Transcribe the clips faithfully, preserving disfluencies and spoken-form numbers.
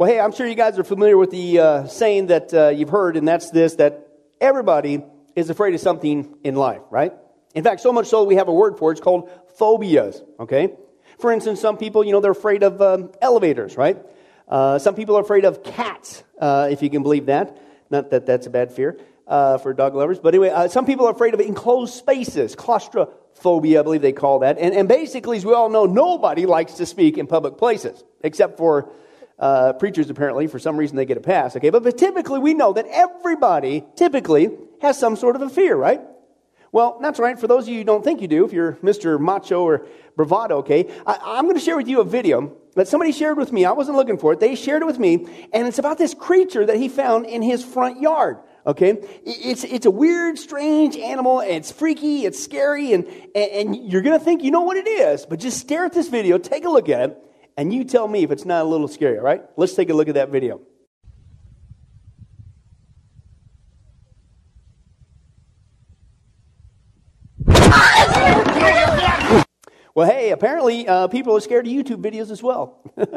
Well, hey, I'm sure you guys are familiar with the uh, saying that uh, you've heard, and that's this, that everybody is afraid of something in life, right? In fact, so much so we have a word for it. It's called phobias, okay? For instance, some people, you know, they're afraid of um, elevators, right? Uh, some people are afraid of cats, uh, if you can believe that. Not that that's a bad fear uh, for dog lovers. But anyway, uh, some people are afraid of enclosed spaces, claustrophobia, I believe they call that. And, and basically, as we all know, nobody likes to speak in public places, except for uh, preachers, apparently. For some reason, they get a pass, okay? But, but typically, we know that everybody, typically, has some sort of a fear, right? Well, that's right. For those of you who don't think you do, if you're Mister Macho or Bravado, okay, I, I'm going to share with you a video that somebody shared with me. I wasn't looking for it. They shared it with me, and it's about this creature that he found in his front yard, okay? It's it's a weird, strange animal, and it's freaky, it's scary, and, and, and you're going to think you know what it is, but just stare at this video, take a look at it, and you tell me if it's not a little scary, all right? Let's take a look at that video. Well, hey, apparently uh, people are scared of YouTube videos as well.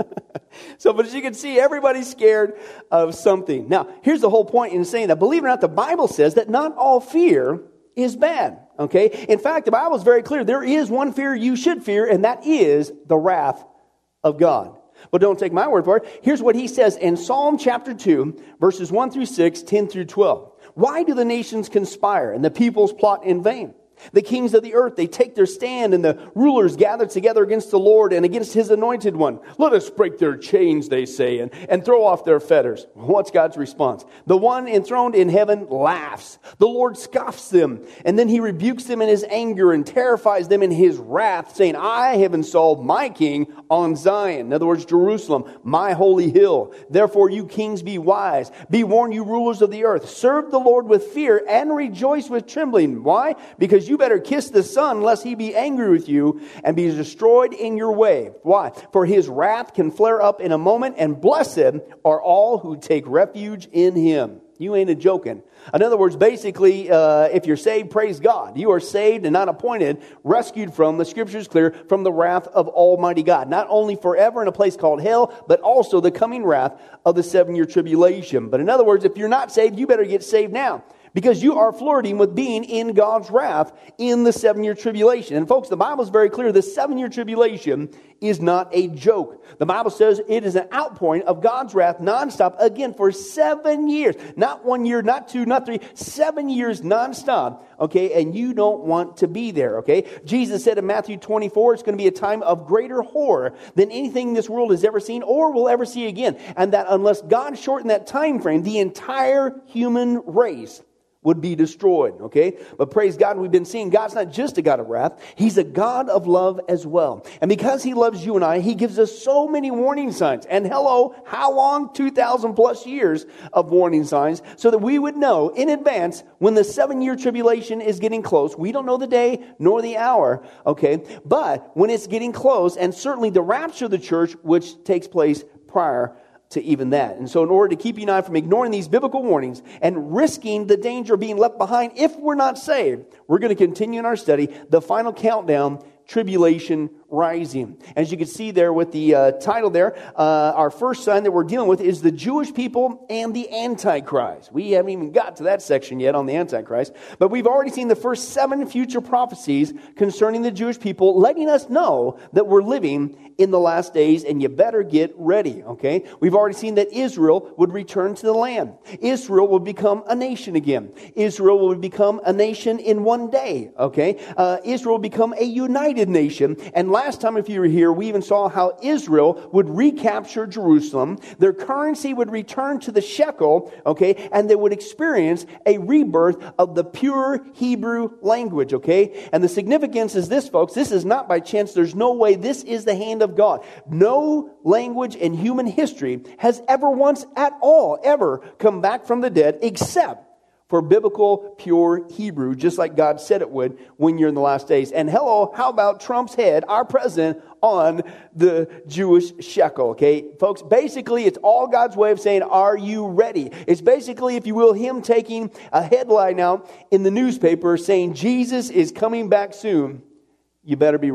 So, but as you can see, everybody's scared of something. Now, here's the whole point in saying that, believe it or not, the Bible says that not all fear is bad, okay? In fact, the Bible is very clear. There is one fear you should fear, and that is the wrath of God. But don't take my word for it. Here's what he says in Psalm chapter two, verses one through six, ten through twelve. Why do the nations conspire and the peoples plot in vain? The kings of the earth, they take their stand, and the rulers gather together against the Lord and against his anointed one. Let us break their chains, they say, and, and throw off their fetters. What's God's response? The one enthroned in heaven laughs. The Lord scoffs them, and then he rebukes them in his anger and terrifies them in his wrath, saying, I have installed my king on Zion. In other words, Jerusalem, my holy hill. Therefore, you kings, be wise. Be warned, you rulers of the earth. Serve the Lord with fear and rejoice with trembling. Why? Because you better kiss the Son, lest he be angry with you and be destroyed in your way. Why? For his wrath can flare up in a moment, and blessed are all who take refuge in him. You ain't a joking. In other words, basically, uh, if you're saved, praise God. You are saved and not appointed, rescued from, the scripture is clear, from the wrath of Almighty God. Not only forever in a place called hell, but also the coming wrath of the seven-year tribulation. But in other words, if you're not saved, you better get saved now, because you are flirting with being in God's wrath in the seven-year tribulation. And folks, the Bible is very clear. The seven-year tribulation is not a joke. The Bible says it is an outpouring of God's wrath nonstop, again, for seven years. Not one year, not two, not three, seven years nonstop, okay? And you don't want to be there, okay? Jesus said in Matthew twenty-four, it's going to be a time of greater horror than anything this world has ever seen or will ever see again. And that unless God shortened that time frame, the entire human race would be destroyed, okay? But praise God, we've been seeing God's not just a God of wrath. He's a God of love as well. And because he loves you and I, he gives us so many warning signs. And hello, how long? two thousand plus years of warning signs, so that we would know in advance when the seven-year tribulation is getting close. We don't know the day nor the hour, okay? But when it's getting close, and certainly the rapture of the church, which takes place prior to even that. And so in order to keep you and I from ignoring these biblical warnings and risking the danger of being left behind if we're not saved, we're going to continue in our study, The Final Countdown, Tribulation Rising. As you can see there with the uh, title there, uh, our first sign that we're dealing with is the Jewish people and the Antichrist. We haven't even got to that section yet on the Antichrist, but we've already seen the first seven future prophecies concerning the Jewish people, letting us know that we're living in the last days, and you better get ready, okay? We've already seen that Israel would return to the land. Israel will become a nation again. Israel will become a nation in one day, okay? Uh, Israel will become a united nation. And last time, if you were here, we even saw how Israel would recapture Jerusalem. Their currency would return to the shekel, okay? And they would experience a rebirth of the pure Hebrew language, okay? And the significance is this, folks. This is not by chance. There's no way. This is the hand of God. No language in human history has ever once at all ever come back from the dead except for biblical pure Hebrew, just like God said it would when you're in the last days. And hello, how about Trump's head, our president, on the Jewish shekel, okay? Folks, basically, it's all God's way of saying, are you ready? It's basically, if you will, him taking a headline out in the newspaper saying, Jesus is coming back soon. You better be ready.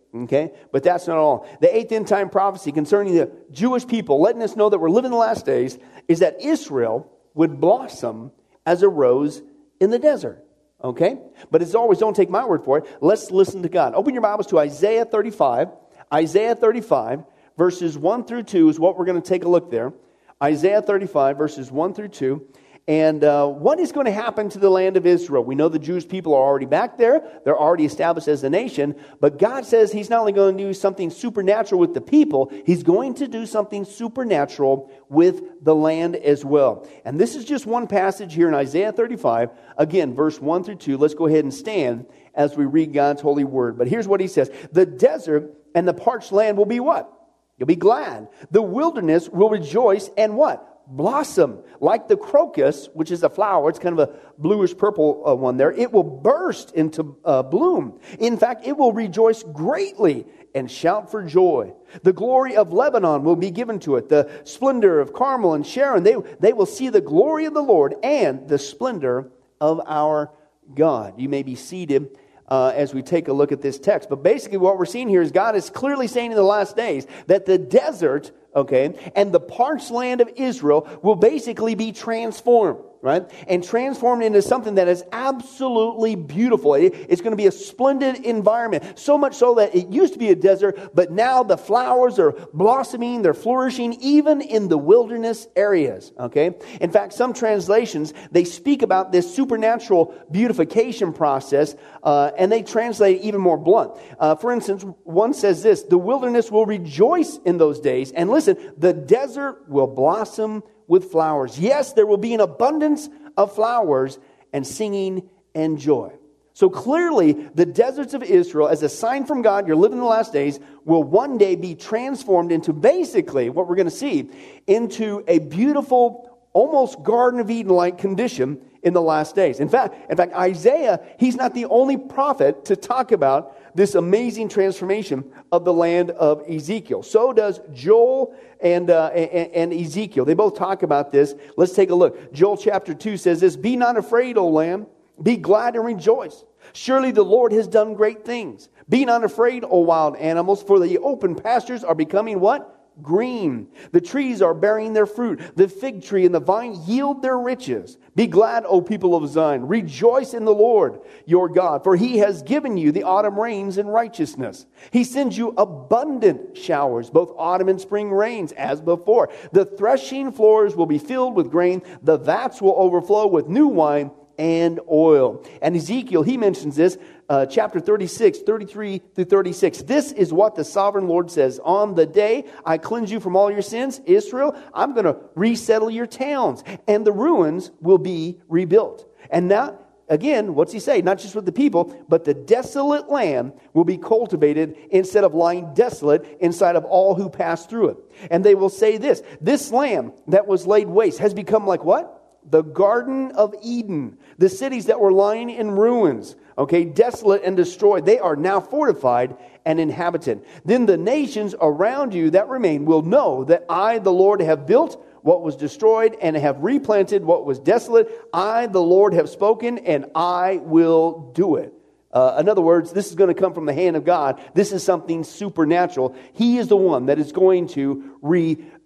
Okay, but that's not all. The eighth end time prophecy concerning the Jewish people, letting us know that we're living the last days, is that Israel would blossom as a rose in the desert. Okay, but as always, don't take my word for it. Let's listen to God. Open your Bibles to Isaiah thirty-five. Isaiah thirty-five, verses one through two is what we're going to take a look there. Isaiah thirty-five, verses one through two. And uh, what is going to happen to the land of Israel? We know the Jewish people are already back there. They're already established as a nation. But God says He's not only going to do something supernatural with the people, He's going to do something supernatural with the land as well. And this is just one passage here in Isaiah thirty-five. Again, verse one through two. Let's go ahead and stand as we read God's holy word. But here's what He says. The desert and the parched land will be what? You'll be glad. The wilderness will rejoice and what? Blossom. Like the crocus, which is a flower. It's kind of a bluish purple uh, one there. It will burst into uh, bloom. In fact, it will rejoice greatly and shout for joy. The glory of Lebanon will be given to it. The splendor of Carmel and Sharon. They, they will see the glory of the Lord and the splendor of our God. You may be seated Uh, as we take a look at this text. But basically what we're seeing here is God is clearly saying in the last days that the desert, okay, and the parched land of Israel will basically be transformed, right? And transformed into something that is absolutely beautiful. It, it's going to be a splendid environment. So much so that it used to be a desert, but now the flowers are blossoming, they're flourishing, even in the wilderness areas, okay? In fact, some translations, they speak about this supernatural beautification process, uh, and they translate it even more blunt. Uh, for instance, one says this, the wilderness will rejoice in those days. And listen, the desert will blossom with flowers. Yes, there will be an abundance of flowers and singing and joy. So clearly, the deserts of Israel, as a sign from God, you're living the last days, will one day be transformed into basically, what we're going to see, into a beautiful, almost Garden of Eden-like condition in the last days. In fact, in fact, Isaiah, he's not the only prophet to talk about this amazing transformation of the land of Ezekiel. So does Joel and, uh, and, and Ezekiel. They both talk about this. Let's take a look. Joel chapter two says this, be not afraid, O lamb, be glad and rejoice. Surely the Lord has done great things. Be not afraid, O wild animals, for the open pastures are becoming what? Green. The trees are bearing their fruit. The fig tree and the vine yield their riches. Be glad, O people of Zion. Rejoice in the Lord your God, for He has given you the autumn rains in righteousness. He sends you abundant showers, both autumn and spring rains, as before. The threshing floors will be filled with grain. The vats will overflow with new wine and oil. And Ezekiel, he mentions this, uh, chapter thirty-six, thirty-three through thirty-six. This is what the sovereign Lord says. On the day I cleanse you from all your sins, Israel, I'm going to resettle your towns, and the ruins will be rebuilt. And now, again, what's he say? Not just with the people, but the desolate land will be cultivated instead of lying desolate inside of all who pass through it. And they will say this, this land that was laid waste has become like what? The Garden of Eden. The cities that were lying in ruins, okay, desolate and destroyed, they are now fortified and inhabited. Then the nations around you that remain will know that I, the Lord, have built what was destroyed and have replanted what was desolate. I, the Lord, have spoken, and I will do it. Uh, in other words, this is going to come from the hand of God. This is something supernatural. He is the one that is going to regenerate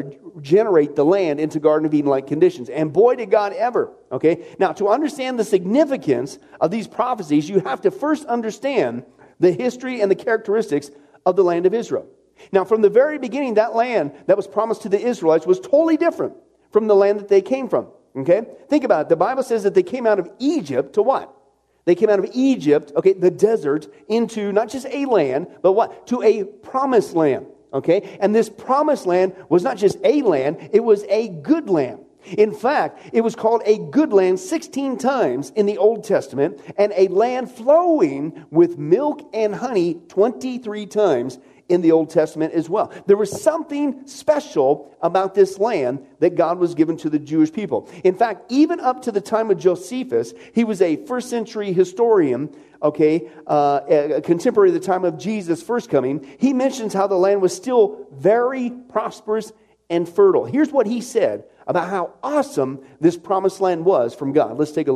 uh, the land into Garden of Eden-like conditions. And boy, did God ever. Okay. Now, to understand the significance of these prophecies, you have to first understand the history and the characteristics of the land of Israel. Now, from the very beginning, that land that was promised to the Israelites was totally different from the land that they came from. Okay. Think about it. The Bible says that they came out of Egypt to what? They came out of Egypt, okay, the desert, into not just a land, but what? To a promised land, okay? And this promised land was not just a land, it was a good land. In fact, it was called a good land sixteen times in the Old Testament, and a land flowing with milk and honey twenty-three times in the Old Testament as well. There was something special about this land that God was given to the Jewish people. In fact, even up to the time of Josephus, he was a first century historian, okay, uh, a contemporary of the time of Jesus' first coming. He mentions how the land was still very prosperous and fertile. Here's what he said about how awesome this promised land was from God. Let's take a look.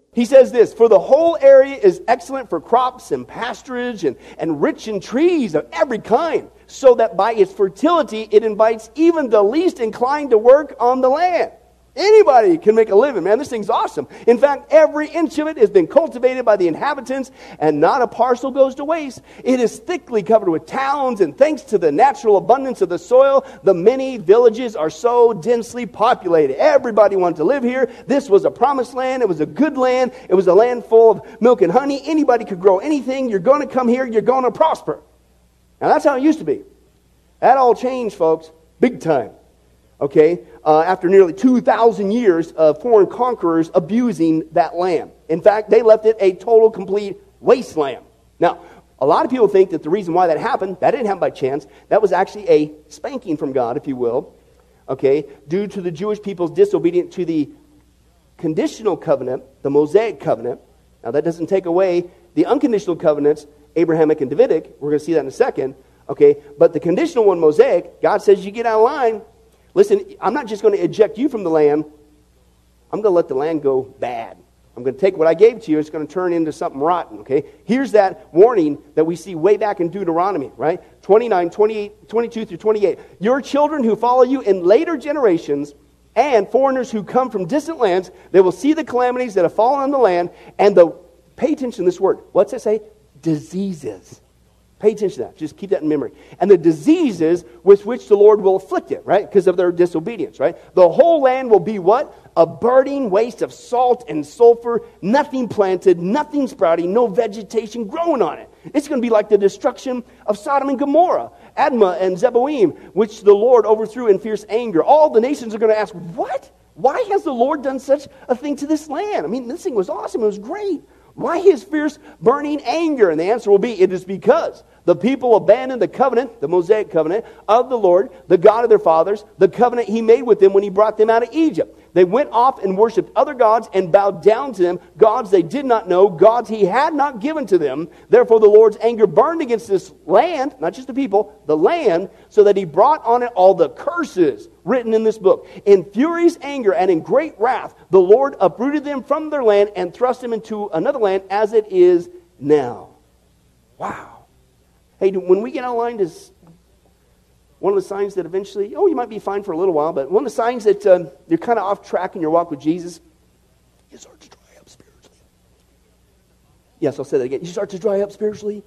He says this, for the whole area is excellent for crops and pasturage and, and rich in trees of every kind, so that by its fertility it invites even the least inclined to work on the land. Anybody can make a living, man. This thing's awesome. In fact, every inch of it has been cultivated by the inhabitants, and not a parcel goes to waste. It is thickly covered with towns, and thanks to the natural abundance of the soil, the many villages are so densely populated. Everybody wanted to live here. This was a promised land. It was a good land. It was a land full of milk and honey. Anybody could grow anything. You're going to come here. You're going to prosper. Now, that's how it used to be. That all changed, folks, big time. Okay, uh, after nearly two thousand years of foreign conquerors abusing that land. In fact, they left it a total, complete wasteland. Now, a lot of people think that the reason why that happened, that didn't happen by chance. That was actually a spanking from God, if you will, okay, due to the Jewish people's disobedience to the conditional covenant, the Mosaic covenant. Now, that doesn't take away the unconditional covenants, Abrahamic and Davidic. We're going to see that in a second, okay, but the conditional one, Mosaic, God says you get out of line. Listen, I'm not just going to eject you from the land. I'm going to let the land go bad. I'm going to take what I gave to you. It's going to turn into something rotten, okay? Here's that warning that we see way back in Deuteronomy, right? twenty-nine, twenty-eight, twenty-two through twenty-eight. Your children who follow you in later generations and foreigners who come from distant lands, they will see the calamities that have fallen on the land, and the, pay attention to this word. What's it say? Diseases. Pay attention to that. Just keep that in memory. And the diseases with which the Lord will afflict it, right? Because of their disobedience, right? The whole land will be what? A burning waste of salt and sulfur, nothing planted, nothing sprouting, no vegetation growing on it. It's going to be like the destruction of Sodom and Gomorrah, Admah and Zeboim, which the Lord overthrew in fierce anger. All the nations are going to ask, what? Why has the Lord done such a thing to this land? I mean, this thing was awesome. It was great. Why his fierce burning anger? And the answer will be, it is because the people abandoned the covenant, the Mosaic covenant of the Lord, the God of their fathers, the covenant he made with them when he brought them out of Egypt. They went off and worshipped other gods and bowed down to them, gods they did not know, gods he had not given to them. Therefore the Lord's anger burned against this land, not just the people, the land, so that he brought on it all the curses written in this book. In furious anger and in great wrath, the Lord uprooted them from their land and thrust them into another land as it is now. Wow. Hey, when we get out of line, does one of the signs that eventually, oh, you might be fine for a little while, but one of the signs that uh, you're kind of off track in your walk with Jesus, you start to dry up spiritually. Yes, I'll say that again. You start to dry up spiritually.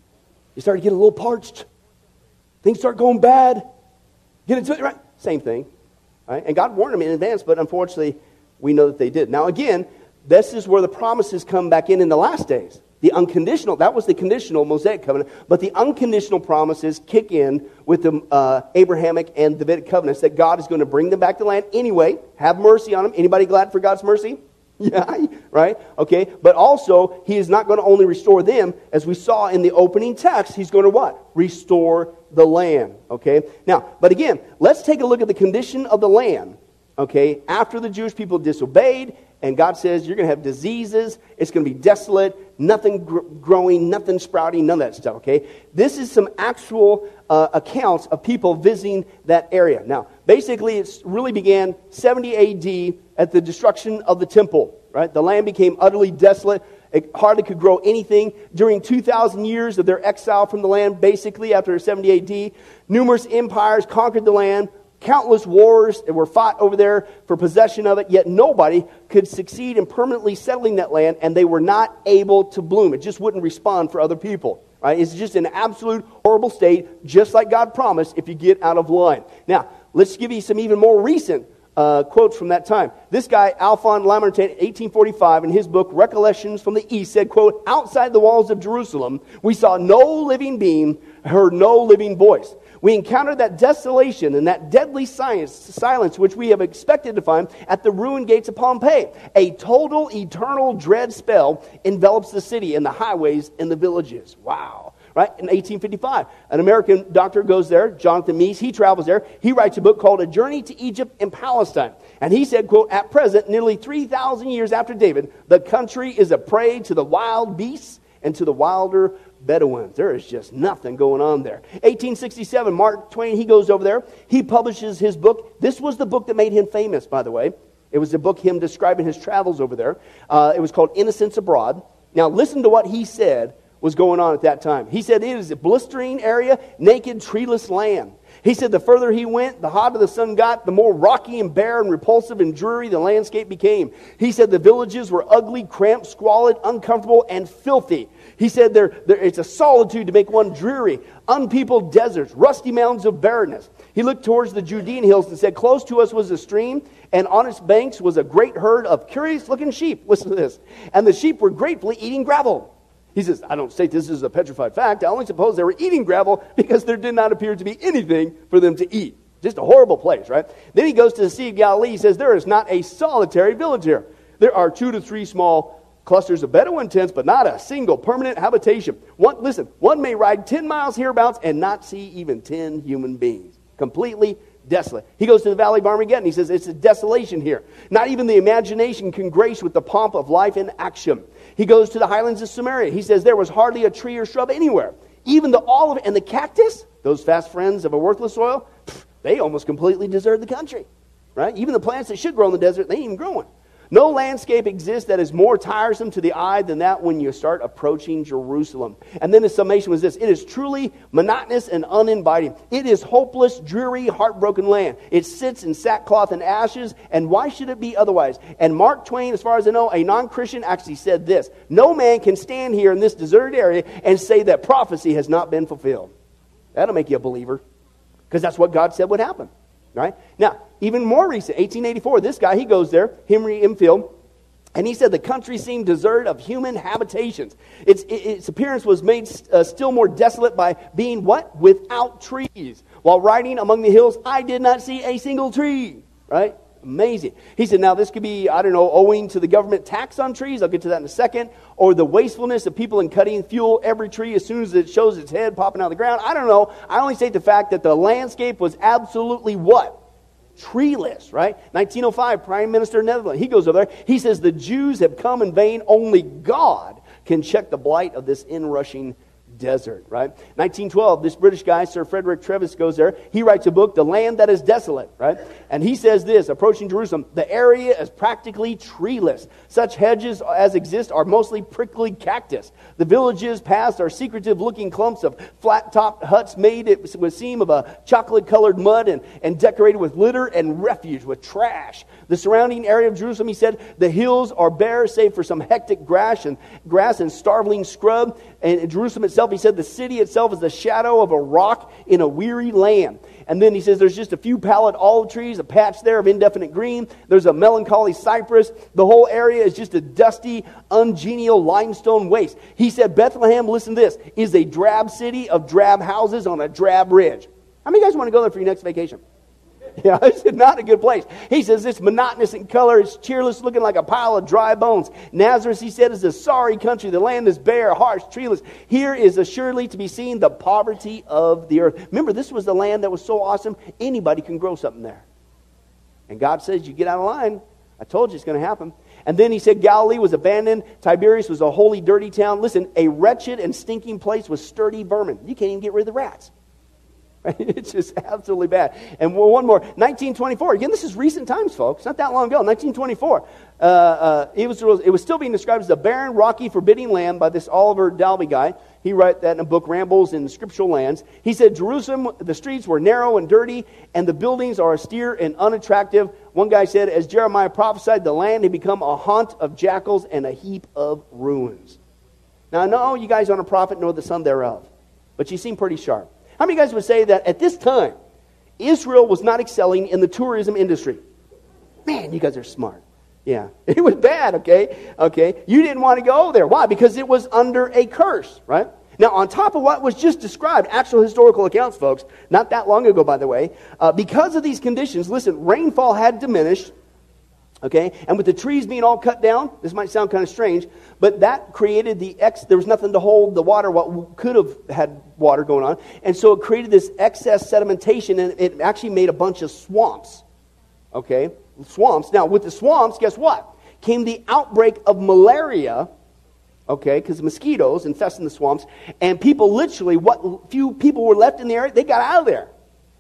You start to get a little parched. Things start going bad. Get into it, right? Same thing. Right? And God warned them in advance, but unfortunately, we know that they did. Now, again, this is where the promises come back in in the last days. The unconditional, that was the conditional Mosaic covenant, but the unconditional promises kick in with the uh, Abrahamic and Davidic covenants that God is going to bring them back to land anyway, have mercy on them. Anybody glad for God's mercy? Yeah, right? Okay, but also, he is not going to only restore them, as we saw in the opening text, he's going to what? Restore the land, okay? Now, but again, let's take a look at the condition of the land, okay, after the Jewish people disobeyed, and God says you're going to have diseases, it's going to be desolate, nothing gr- growing, nothing sprouting, none of that stuff, okay? This is some actual uh, accounts of people visiting that area. Now, basically, it really began seventy A D at the destruction of the temple, right? The land became utterly desolate. It hardly could grow anything. During two thousand years of their exile from the land, basically, after seventy A D, numerous empires conquered the land. Countless wars that were fought over there for possession of it, yet nobody could succeed in permanently settling that land, and they were not able to bloom. It just wouldn't respond for other people. Right? It's just an absolute horrible state, just like God promised if you get out of line. Now, let's give you some even more recent uh, quotes from that time. This guy, Alphonse Lamartine, eighteen forty-five, in his book, Recollections from the East, said, quote, outside the walls of Jerusalem, we saw no living being, heard no living voice. We encountered that desolation and that deadly silence, silence which we have expected to find at the ruined gates of Pompeii. A total, eternal dread spell envelops the city and the highways and the villages. Wow. Right? In eighteen fifty-five, an American doctor goes there, Jonathan Mies. He travels there. He writes a book called A Journey to Egypt and Palestine. And he said, quote, at present, nearly three thousand years after David, the country is a prey to the wild beasts and to the wilder Bedouins. There is just nothing going on there. eighteen sixty-seven, Mark Twain, he goes over there. He publishes his book. This was the book that made him famous, by the way. It was a book, him describing his travels over there. Uh, it was called Innocents Abroad. Now, listen to what he said was going on at that time. He said, it is a blistering area, naked, treeless land. He said the further he went, the hotter the sun got, the more rocky and bare and repulsive and dreary the landscape became. He said the villages were ugly, cramped, squalid, uncomfortable, and filthy. He said there, there, it's a solitude to make one dreary, unpeopled deserts, rusty mountains of barrenness. He looked towards the Judean hills and said, close to us was a stream, and on its banks was a great herd of curious-looking sheep. Listen to this. And the sheep were gratefully eating gravel. He says, I don't state this is a petrified fact. I only suppose they were eating gravel because there did not appear to be anything for them to eat. Just a horrible place, right? Then he goes to the Sea of Galilee. He says, there is not a solitary village here. There are two to three small clusters of Bedouin tents, but not a single permanent habitation. One, listen, one may ride ten miles hereabouts and not see even ten human beings. Completely desolate. He goes to the Valley of Armageddon. He says, it's a desolation here. Not even the imagination can grace with the pomp of life in action. He goes to the highlands of Samaria. He says there was hardly a tree or shrub anywhere. Even the olive and the cactus, those fast friends of a worthless soil, pff, they almost completely deserted the country. Right? Even the plants that should grow in the desert, they ain't even growing. No landscape exists that is more tiresome to the eye than that when you start approaching Jerusalem. And then the summation was this. It is truly monotonous and uninviting. It is hopeless, dreary, heartbroken land. It sits in sackcloth and ashes, and why should it be otherwise? And Mark Twain, as far as I know, a non-Christian, actually said this. No man can stand here in this deserted area and say that prophecy has not been fulfilled. That'll make you a believer, because that's what God said would happen. Right? Now, even more recent, eighteen eighty-four, this guy, he goes there, Henry Enfield, and he said the country seemed deserted of human habitations. Its, its appearance was made uh, still more desolate by being what? Without trees. While riding among the hills, I did not see a single tree. Right? Amazing. He said, now this could be, I don't know, owing to the government tax on trees. I'll get to that in a second. Or the wastefulness of people in cutting fuel every tree as soon as it shows its head popping out of the ground. I don't know. I only state the fact that the landscape was absolutely what? Treeless, right? nineteen oh five, Prime Minister of Netherlands, he goes over there. He says the Jews have come in vain. Only God can check the blight of this inrushing desert, right? nineteen twelve, this British guy, Sir Frederick Travis, goes there. He writes a book, The Land That Is Desolate, right? And he says this, approaching Jerusalem, the area is practically treeless. Such hedges as exist are mostly prickly cactus. The villages past are secretive-looking clumps of flat-topped huts made, it would seem, of a chocolate-colored mud and, and decorated with litter and refuge, with trash. The surrounding area of Jerusalem, he said, the hills are bare, save for some hectic grass and grass and starveling scrub. And Jerusalem itself, he said, the city itself is the shadow of a rock in a weary land. And then he says there's just a few pallid olive trees, a patch there of indefinite green. There's a melancholy cypress. The whole area is just a dusty, ungenial limestone waste. He said Bethlehem, listen to this, is a drab city of drab houses on a drab ridge. How many of you guys want to go there for your next vacation? Yeah, it's not a good place. He says it's monotonous in color. It's cheerless, looking like a pile of dry bones. Nazareth, he said, is a sorry country. The land is bare, harsh, treeless. Here is assuredly to be seen the poverty of the earth. Remember, this was the land that was so awesome, anybody can grow something there. And God says, you get out of line. I told you it's going to happen. And then he said Galilee was abandoned. Tiberias was a holy, dirty town. Listen, a wretched and stinking place with sturdy vermin. You can't even get rid of the rats. It's just absolutely bad. And one more, nineteen twenty-four. Again, this is recent times, folks. Not that long ago. nineteen twenty-four. Uh, uh, it was it was still being described as a barren, rocky, forbidding land by this Oliver Dalby guy. He wrote that in a book, Rambles in Scriptural Lands. He said Jerusalem, the streets were narrow and dirty, and the buildings are austere and unattractive. One guy said, as Jeremiah prophesied, the land had become a haunt of jackals and a heap of ruins. Now, I know you guys aren't a prophet nor the son thereof, but you seem pretty sharp. How many of you guys would say that at this time, Israel was not excelling in the tourism industry? Man, you guys are smart. Yeah, it was bad, okay? Okay, you didn't want to go there. Why? Because it was under a curse, right? Now, on top of what was just described, actual historical accounts, folks, not that long ago, by the way, uh, because of these conditions, listen, rainfall had diminished, okay? And with the trees being all cut down, this might sound kind of strange, but that created the ex, there was nothing to hold the water, what could have had water going on. And so it created this excess sedimentation, and it actually made a bunch of swamps, okay? Swamps. Now, with the swamps, guess what? Came the outbreak of malaria, okay, because mosquitoes infesting the swamps, and people literally, what few people were left in the area, they got out of there.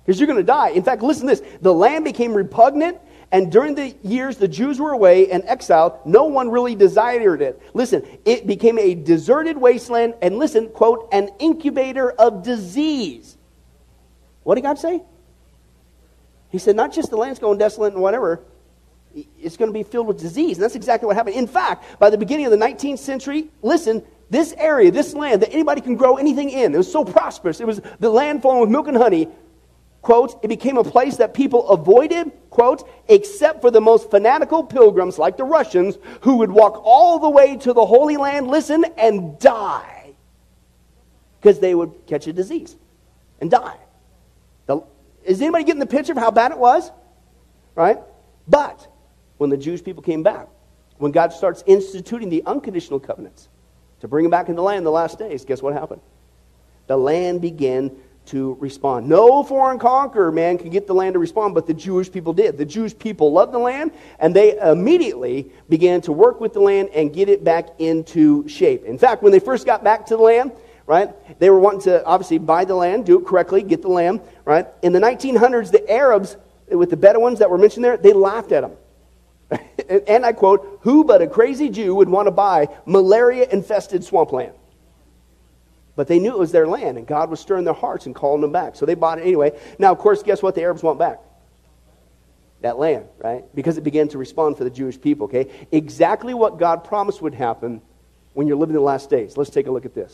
because you're going to die. In fact, listen to this. The land became repugnant, and during the years the Jews were away and exiled, no one really desired it. Listen, it became a deserted wasteland, and listen, quote, an incubator of disease. What did God say? He said, not just the land's going desolate and whatever, it's going to be filled with disease. And that's exactly what happened. In fact, by the beginning of the nineteenth century, listen, this area, this land that anybody can grow anything in, it was so prosperous. It was the land flowing with milk and honey. Quote, it became a place that people avoided, quote, except for the most fanatical pilgrims like the Russians who would walk all the way to the Holy Land, listen, and die. Because they would catch a disease and die. The, is anybody getting the picture of how bad it was? Right? But when the Jewish people came back, when God starts instituting the unconditional covenants to bring them back into the land in the last days, guess what happened? The land began to respond. No foreign conqueror, man, could get the land to respond, but the Jewish people did. The Jewish people loved the land, and they immediately began to work with the land and get it back into shape. In fact, when they first got back to the land, right, they were wanting to obviously buy the land, do it correctly, get the land, right? In the nineteen hundreds, the Arabs, with the Bedouins that were mentioned there, they laughed at them. And I quote, who but a crazy Jew would want to buy malaria-infested swampland? But they knew it was their land, and God was stirring their hearts and calling them back. So they bought it anyway. Now, of course, guess what the Arabs want back? That land, right? Because it began to respond for the Jewish people, okay? Exactly what God promised would happen when you're living in the last days. Let's take a look at this.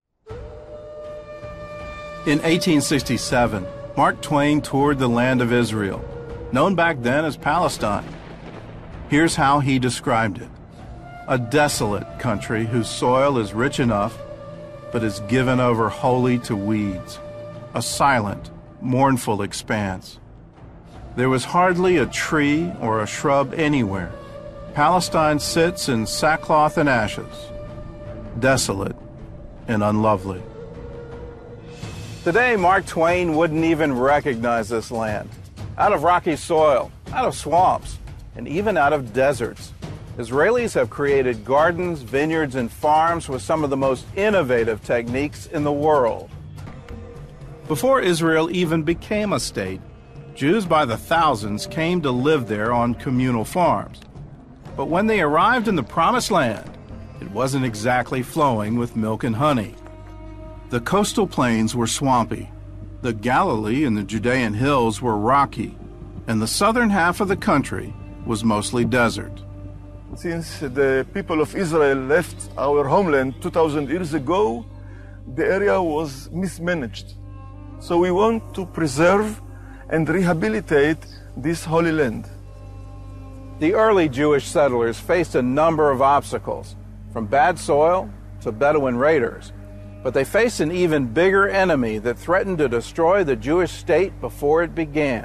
In eighteen sixty-seven, Mark Twain toured the land of Israel, known back then as Palestine. Here's how he described it. A desolate country whose soil is rich enough, but is given over wholly to weeds. A silent, mournful expanse. There was hardly a tree or a shrub anywhere. Palestine sits in sackcloth and ashes, desolate and unlovely. Today, Mark Twain wouldn't even recognize this land. Out of rocky soil, out of swamps, and even out of deserts, Israelis have created gardens, vineyards, and farms with some of the most innovative techniques in the world. Before Israel even became a state, Jews by the thousands came to live there on communal farms. But when they arrived in the Promised Land, it wasn't exactly flowing with milk and honey. The coastal plains were swampy, the Galilee and the Judean hills were rocky, and the southern half of the country was mostly desert. Since the people of Israel left our homeland two thousand years ago, the area was mismanaged. So we want to preserve and rehabilitate this holy land. The early Jewish settlers faced a number of obstacles, from bad soil to Bedouin raiders. But they faced an even bigger enemy that threatened to destroy the Jewish state before it began.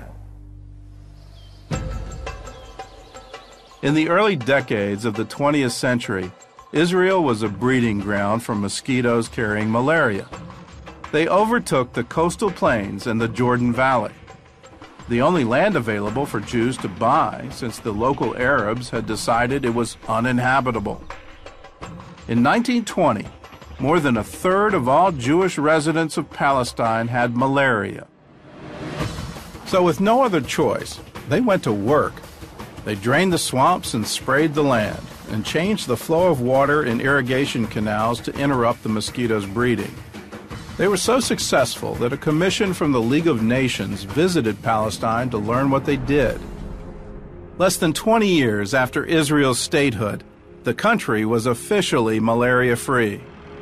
In the early decades of the twentieth century, Israel was a breeding ground for mosquitoes carrying malaria. They overtook the coastal plains and the Jordan Valley, the only land available for Jews to buy since the local Arabs had decided it was uninhabitable. In nineteen twenty, more than a third of all Jewish residents of Palestine had malaria. So with no other choice, they went to work. They drained the swamps and sprayed the land, and changed the flow of water in irrigation canals to interrupt the mosquitoes' breeding. They were so successful that a commission from the League of Nations visited Palestine to learn what they did. Less than twenty years after Israel's statehood, the country was officially malaria-free.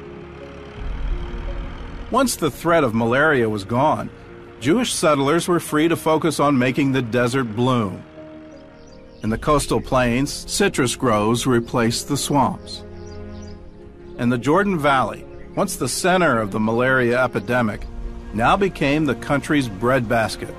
Once the threat of malaria was gone, Jewish settlers were free to focus on making the desert bloom. In the coastal plains, citrus groves replaced the swamps. And the Jordan Valley, once the center of the malaria epidemic, now became the country's breadbasket.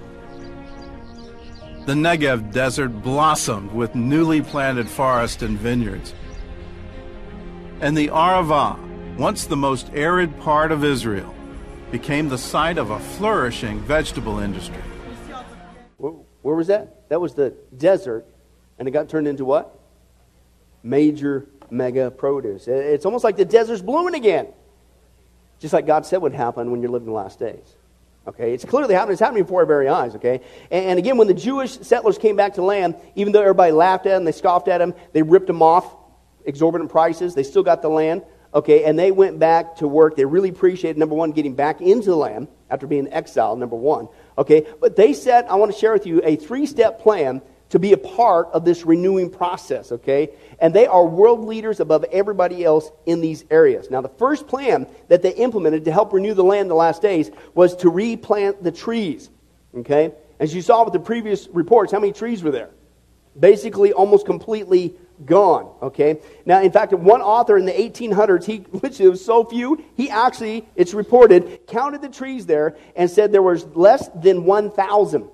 The Negev desert blossomed with newly planted forests and vineyards. And the Arava, once the most arid part of Israel, became the site of a flourishing vegetable industry. Where was that? That was the desert, and it got turned into what? Major mega produce. It's almost like the desert's blooming again. Just like God said would happen when you're living the last days. Okay, it's clearly happening. It's happening before our very eyes, okay? And, and again, when the Jewish settlers came back to land, even though everybody laughed at them, they scoffed at them, they ripped them off, exorbitant prices, they still got the land, okay? And they went back to work. They really appreciated, number one, getting back into the land after being exiled, number one, okay? But they said, I want to share with you a three-step plan to be a part of this renewing process, okay? And they are world leaders above everybody else in these areas. Now, the first plan that they implemented to help renew the land in the last days was to replant the trees, okay? As you saw with the previous reports, how many trees were there? Basically almost completely gone, okay? Now, in fact, one author in the eighteen hundreds, he, which was so few, he actually, it's reported, counted the trees there and said there was less than one thousand.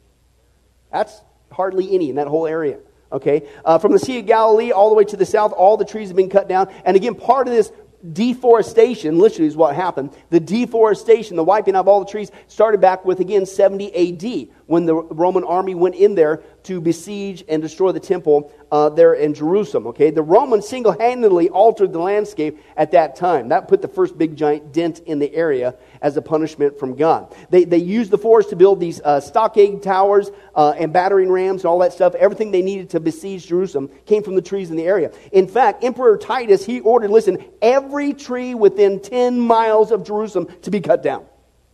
That's hardly any in that whole area. Okay, uh, from the Sea of Galilee all the way to the south, all the trees have been cut down. And again, part of this deforestation, literally is what happened. The deforestation, the wiping out of all the trees, started back with, again, seventy A D, when the Roman army went in there to besiege and destroy the temple uh, there in Jerusalem. Okay, the Romans single-handedly altered the landscape at that time. That put the first big giant dent in the area as a punishment from God. They they used the forest to build these uh, stockade towers uh, and battering rams and all that stuff. Everything they needed to besiege Jerusalem came from the trees in the area. In fact, Emperor Titus, he ordered, listen, every tree within ten miles of Jerusalem to be cut down.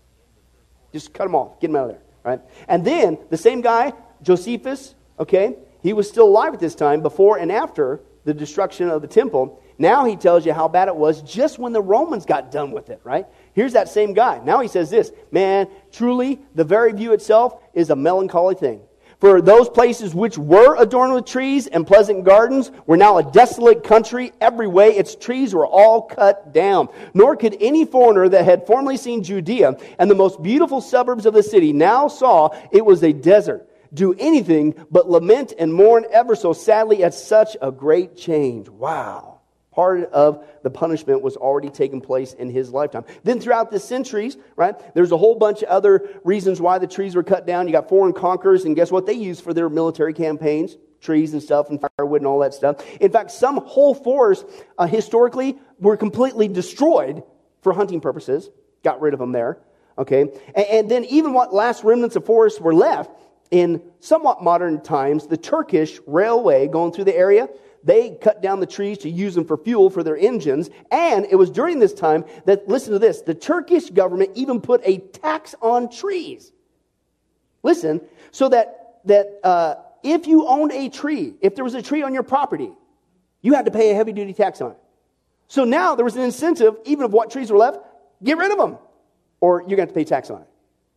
Just cut them off. Get them out of there. Right? And then the same guy, Josephus, okay, he was still alive at this time, before and after the destruction of the temple. Now he tells you how bad it was just when the Romans got done with it, right? Here's that same guy. Now he says this, man, truly the very view itself is a melancholy thing. For those places which were adorned with trees and pleasant gardens were now a desolate country. Every way its trees were all cut down. Nor could any foreigner that had formerly seen Judea and the most beautiful suburbs of the city now saw it was a desert, do anything but lament and mourn ever so sadly at such a great change. Wow. Part of the punishment was already taking place in his lifetime. Then throughout the centuries, right, there's a whole bunch of other reasons why the trees were cut down. You got foreign conquerors, and guess what they used for their military campaigns? Trees and stuff and firewood and all that stuff. In fact, some whole forests uh, historically were completely destroyed for hunting purposes. Got rid of them there. Okay, and, and then even what last remnants of forests were left in somewhat modern times, the Turkish railway going through the area, they cut down the trees to use them for fuel for their engines. And it was during this time that, listen to this, the Turkish government even put a tax on trees. Listen, so that that uh, if you owned a tree, if there was a tree on your property, you had to pay a heavy-duty tax on it. So now there was an incentive, even if what trees were left, get rid of them, or you're going to have to pay tax on it.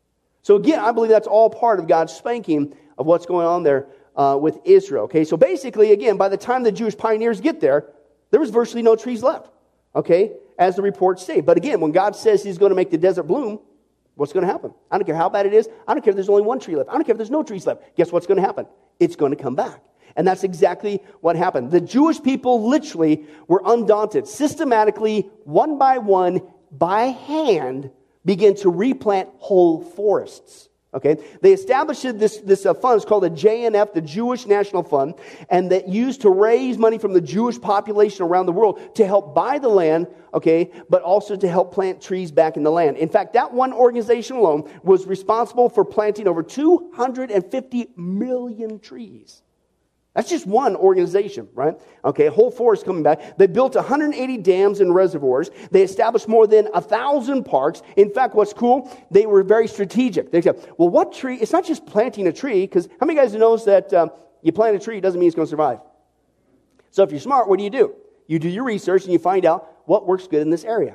So again, I believe that's all part of God's spanking of what's going on there Uh, with Israel. Okay, so basically, again, by the time the Jewish pioneers get there, there was virtually no trees left. Okay, as the reports say. But again, when God says He's going to make the desert bloom, what's going to happen? I don't care how bad it is. I don't care if there's only one tree left. I don't care if there's no trees left. Guess what's going to happen? It's going to come back. And that's exactly what happened. The Jewish people literally were undaunted, systematically, one by one, by hand, began to replant whole forests. Okay, they established this, this uh, fund. It's called the J N F, the Jewish National Fund, and that used to raise money from the Jewish population around the world to help buy the land, okay, but also to help plant trees back in the land. In fact, that one organization alone was responsible for planting over two hundred fifty million trees. That's just one organization, right? Okay, a whole forest coming back. They built one hundred eighty dams and reservoirs. They established more than one thousand parks. In fact, what's cool, they were very strategic. They said, well, what tree? It's not just planting a tree, because how many guys knows that um, you plant a tree doesn't mean it's going to survive? So if you're smart, what do you do? You do your research and you find out what works good in this area.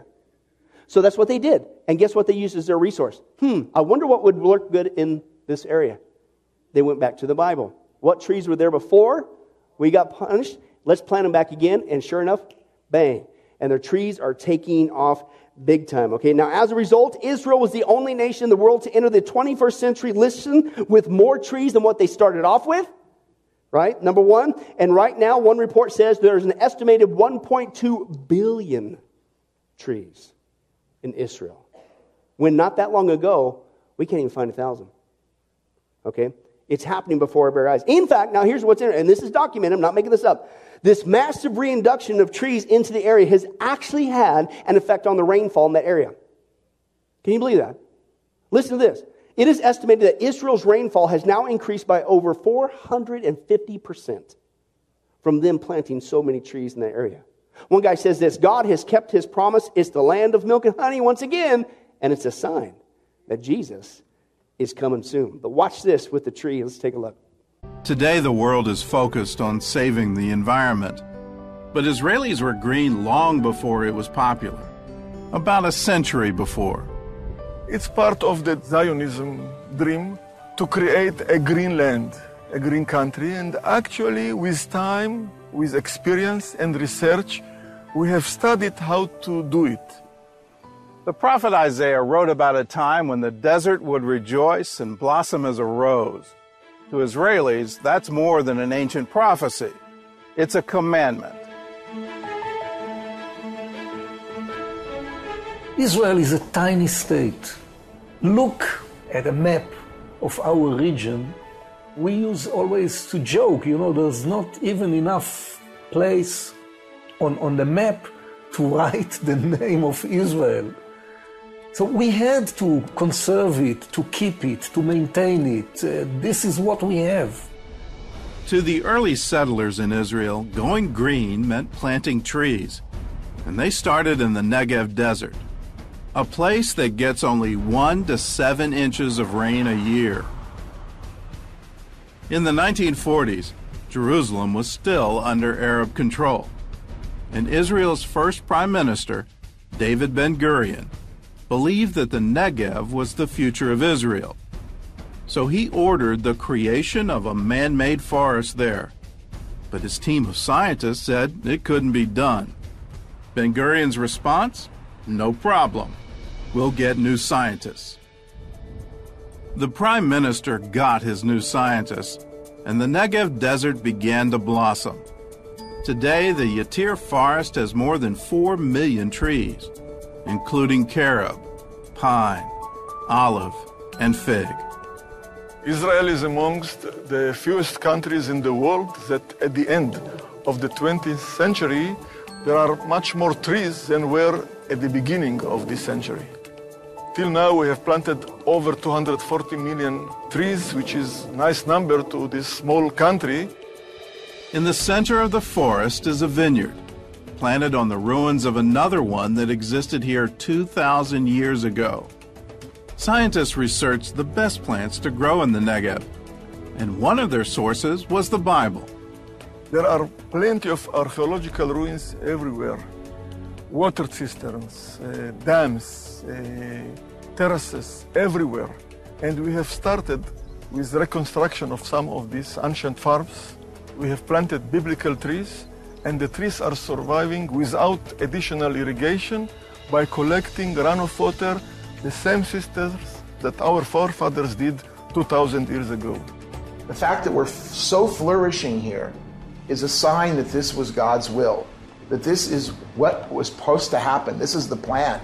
So that's what they did. And guess what they used as their resource? Hmm, I wonder what would work good in this area. They went back to the Bible. What trees were there before we got punished? Let's plant them back again. And sure enough, bang. And their trees are taking off big time. Okay, now as a result, Israel was the only nation in the world to enter the twenty-first century, listen, with more trees than what they started off with. Right? Number one. And right now, one report says there's an estimated one point two billion trees in Israel. When not that long ago, we can't even find a thousand. Okay? It's happening before our very eyes. In fact, now here's what's in it, and this is documented, I'm not making this up. This massive reinduction of trees into the area has actually had an effect on the rainfall in that area. Can you believe that? Listen to this. It is estimated that Israel's rainfall has now increased by over four hundred fifty percent from them planting so many trees in that area. One guy says this, God has kept his promise. It's the land of milk and honey once again, and it's a sign that Jesus is coming soon. But watch this with the tree. Let's take a look. Today, the world is focused on saving the environment. But Israelis were green long before it was popular, about a century before. It's part of the Zionism dream to create a green land, a green country, and actually with time, with experience and research, we have studied how to do it. The prophet Isaiah wrote about a time when the desert would rejoice and blossom as a rose. To Israelis, that's more than an ancient prophecy. It's a commandment. Israel is a tiny state. Look at a map of our region. We use always to joke, you know, there's not even enough place on, on the map to write the name of Israel. So we had to conserve it, to keep it, to maintain it. Uh, this is what we have. To the early settlers in Israel, going green meant planting trees. And they started in the Negev desert, a place that gets only one to seven inches of rain a year. In the nineteen forties, Jerusalem was still under Arab control, and Israel's first prime minister, David Ben-Gurion, believed that the Negev was the future of Israel. So he ordered the creation of a man-made forest there. But his team of scientists said it couldn't be done. Ben-Gurion's response? No problem. We'll get new scientists. The prime minister got his new scientists, and the Negev desert began to blossom. Today, the Yatir forest has more than four million trees, including carob, pine, olive, and fig. Israel is amongst the fewest countries in the world that at the end of the twentieth century, there are much more trees than were at the beginning of this century. Till now, we have planted over two hundred forty million trees, which is a nice number to this small country. In the center of the forest is a vineyard, planted on the ruins of another one that existed here two thousand years ago. Scientists researched the best plants to grow in the Negev, and one of their sources was the Bible. There are plenty of archaeological ruins everywhere. Water cisterns, uh, dams, uh, terraces, everywhere. And we have started with reconstruction of some of these ancient farms. We have planted biblical trees, and the trees are surviving without additional irrigation by collecting runoff water, the same systems that our forefathers did two thousand years ago. The fact that we're so flourishing here is a sign that this was God's will, that this is what was supposed to happen. This is the plan.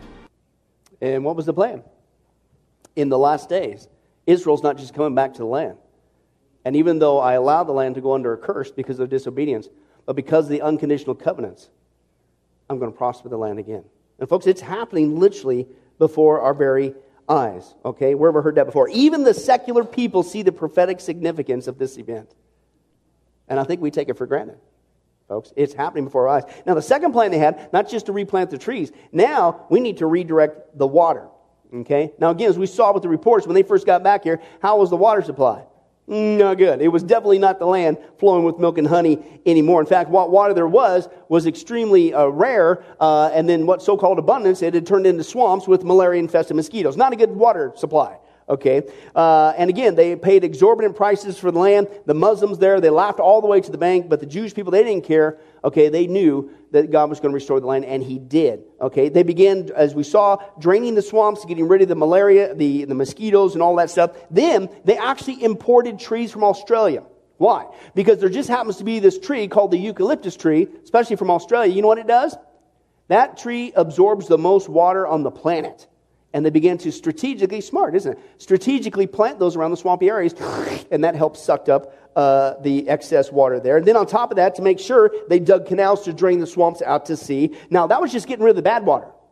And what was the plan? In the last days, Israel's not just coming back to the land. And even though I allowed the land to go under a curse because of disobedience, but because of the unconditional covenants, I'm going to prosper the land again. And folks, it's happening literally before our very eyes. Okay, where have we heard that before? Even the secular people see the prophetic significance of this event. And I think we take it for granted, folks. It's happening before our eyes. Now, the second plan they had, not just to replant the trees. Now, we need to redirect the water. Okay? Now, again, as we saw with the reports, when they first got back here, how was the water supply? Not good. It was definitely not the land flowing with milk and honey anymore. In fact, what water there was was extremely uh, rare, uh, and then what so-called abundance, it had turned into swamps with malaria-infested mosquitoes. Not a good water supply. Okay, uh, and again, they paid exorbitant prices for the land. The Muslims there, they laughed all the way to the bank, but the Jewish people, they didn't care. Okay, they knew that God was going to restore the land, and He did. Okay, they began, as we saw, draining the swamps, getting rid of the malaria, the, the mosquitoes, and all that stuff. Then, they actually imported trees from Australia. Why? Because there just happens to be this tree called the eucalyptus tree, especially from Australia. You know what it does? That tree absorbs the most water on the planet. And they began to strategically, smart, isn't it? Strategically plant those around the swampy areas, and that helped suck up uh, the excess water there. And then on top of that, to make sure, they dug canals to drain the swamps out to sea. Now, that was just getting rid of the bad water.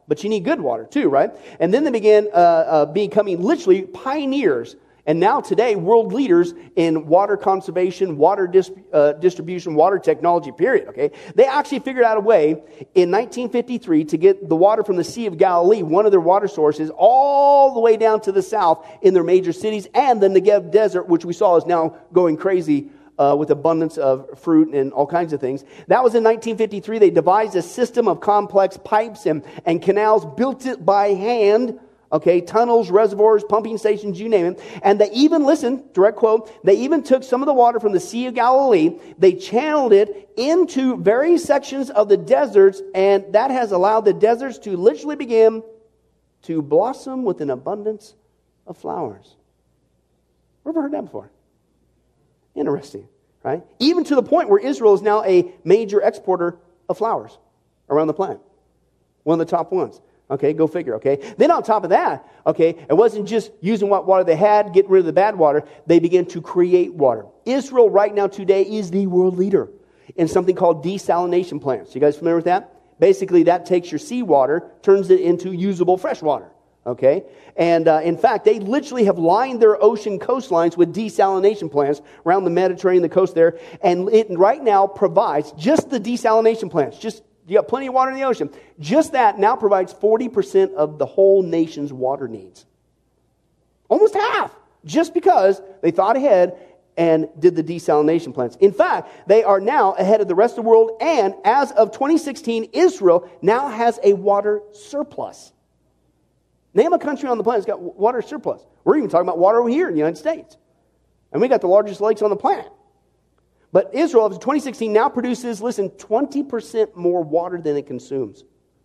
but you need good water too, right? And then they began uh, uh, becoming literally pioneers, and now today world leaders in water conservation, water dis- uh, distribution, water technology, period, okay? They actually figured out a way in nineteen fifty-three to get the water from the Sea of Galilee, one of their water sources, all the way down to the south in their major cities, and the Negev Desert, which we saw is now going crazy uh, with abundance of fruit and all kinds of things. That was in nineteen fifty-three. They devised a system of complex pipes and, and canals, built it by hand. Okay, tunnels, reservoirs, pumping stations, you name it. And they even, listen, direct quote, they even took some of the water from the Sea of Galilee, they channeled it into various sections of the deserts, and that has allowed the deserts to literally begin to blossom with an abundance of flowers. Never heard that before. Interesting, right? Even to the point where Israel is now a major exporter of flowers around the planet. One of the top ones. Okay, go figure, okay? Then on top of that, okay, it wasn't just using what water they had, getting rid of the bad water. They began to create water. Israel right now today is the world leader in something called desalination plants. You guys familiar with that? Basically, that takes your seawater, turns it into usable fresh water, okay? And uh, in fact, they literally have lined their ocean coastlines with desalination plants around the Mediterranean, the coast there, and it right now provides just the desalination plants, just you got plenty of water in the ocean. Just that now provides forty percent of the whole nation's water needs. Almost half. Just because they thought ahead and did the desalination plants. In fact, they are now ahead of the rest of the world. And as of twenty sixteen, Israel now has a water surplus. Name a country on the planet that's got water surplus. We're even talking about water over here in the United States. And we got the largest lakes on the planet. But Israel, of twenty sixteen, now produces, listen, twenty percent more water than it consumes.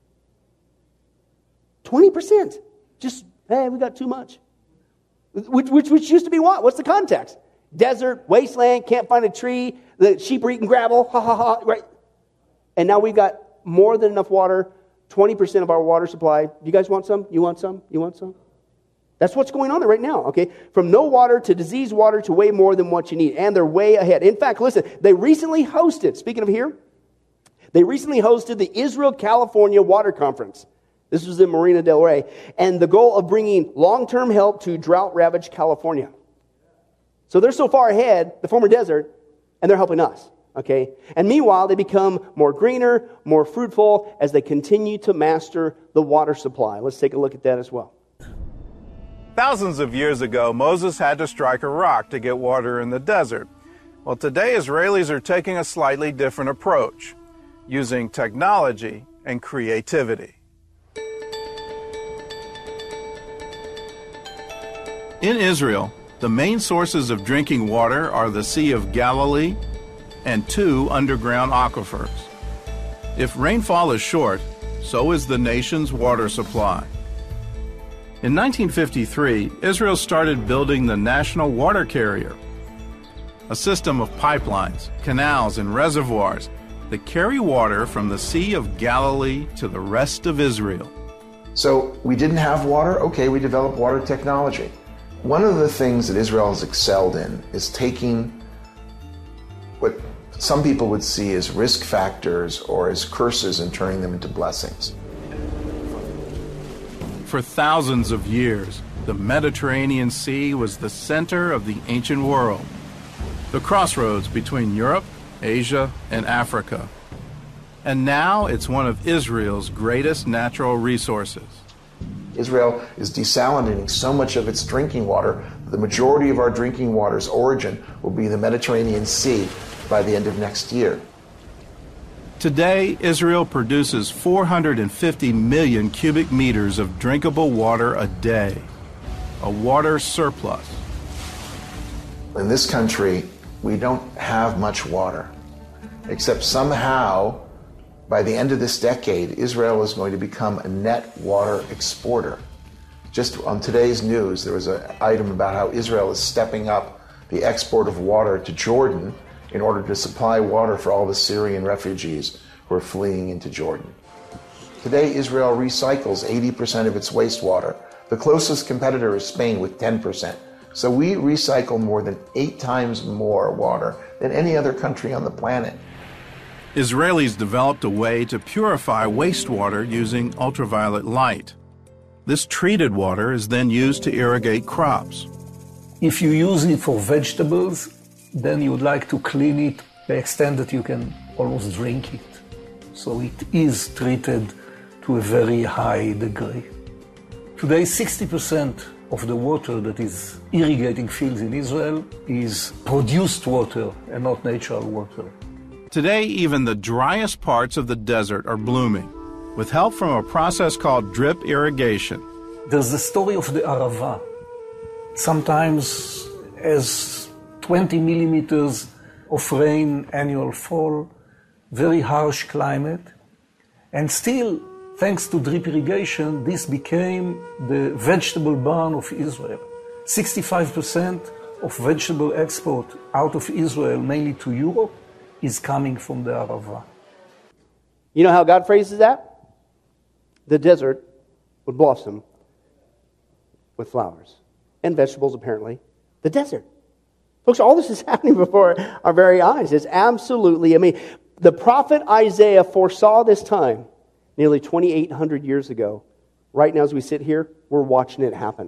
twenty percent. Just, hey, we got too much. Which, which, which used to be what? What's the context? Desert, wasteland, can't find a tree, the sheep are eating gravel, ha ha ha, right? And now we've got more than enough water, twenty percent of our water supply. You guys want some? You want some? You want some? That's what's going on there right now, okay? From no water to diseased water to way more than what you need. And they're way ahead. In fact, listen, they recently hosted, speaking of here, they recently hosted the Israel-California Water Conference. This was in Marina del Rey. And the goal of bringing long-term help to drought-ravaged California. So they're so far ahead, the former desert, and they're helping us, okay? And meanwhile, they become more greener, more fruitful as they continue to master the water supply. Let's take a look at that as well. Thousands of years ago, Moses had to strike a rock to get water in the desert. Well, today Israelis are taking a slightly different approach, using technology and creativity. In Israel, the main sources of drinking water are the Sea of Galilee and two underground aquifers. If rainfall is short, so is the nation's water supply. In nineteen fifty-three, Israel started building the National Water Carrier, a system of pipelines, canals, and reservoirs that carry water from the Sea of Galilee to the rest of Israel. So we didn't have water? Okay, we developed water technology. One of the things that Israel has excelled in is taking what some people would see as risk factors or as curses and turning them into blessings. For thousands of years, the Mediterranean Sea was the center of the ancient world, the crossroads between Europe, Asia, and Africa. And now it's one of Israel's greatest natural resources. Israel is desalinating so much of its drinking water, the majority of our drinking water's origin will be the Mediterranean Sea by the end of next year. Today, Israel produces four hundred fifty million cubic meters of drinkable water a day, a water surplus. In this country, we don't have much water, except somehow, by the end of this decade, Israel is going to become a net water exporter. Just on today's news, there was an item about how Israel is stepping up the export of water to Jordan in order to supply water for all the Syrian refugees who are fleeing into Jordan. Today, Israel recycles eighty percent of its wastewater. The closest competitor is Spain with ten percent. So we recycle more than eight times more water than any other country on the planet. Israelis developed a way to purify wastewater using ultraviolet light. This treated water is then used to irrigate crops. If you use it for vegetables, then you would like to clean it to the extent that you can almost drink it. So it is treated to a very high degree. Today, sixty percent of the water that is irrigating fields in Israel is produced water and not natural water. Today, even the driest parts of the desert are blooming, with help from a process called drip irrigation. There's the story of the Arava. Sometimes as twenty millimeters of rain annual fall, very harsh climate, and still, thanks to drip irrigation, this became the vegetable barn of Israel. sixty-five percent of vegetable export out of Israel, mainly to Europe, is coming from the Arava. You know how God phrases that? The desert would blossom with flowers and vegetables, apparently. The desert. Folks, all this is happening before our very eyes. It's absolutely, I mean, the prophet Isaiah foresaw this time nearly twenty-eight hundred years ago. Right now, as we sit here, we're watching it happen.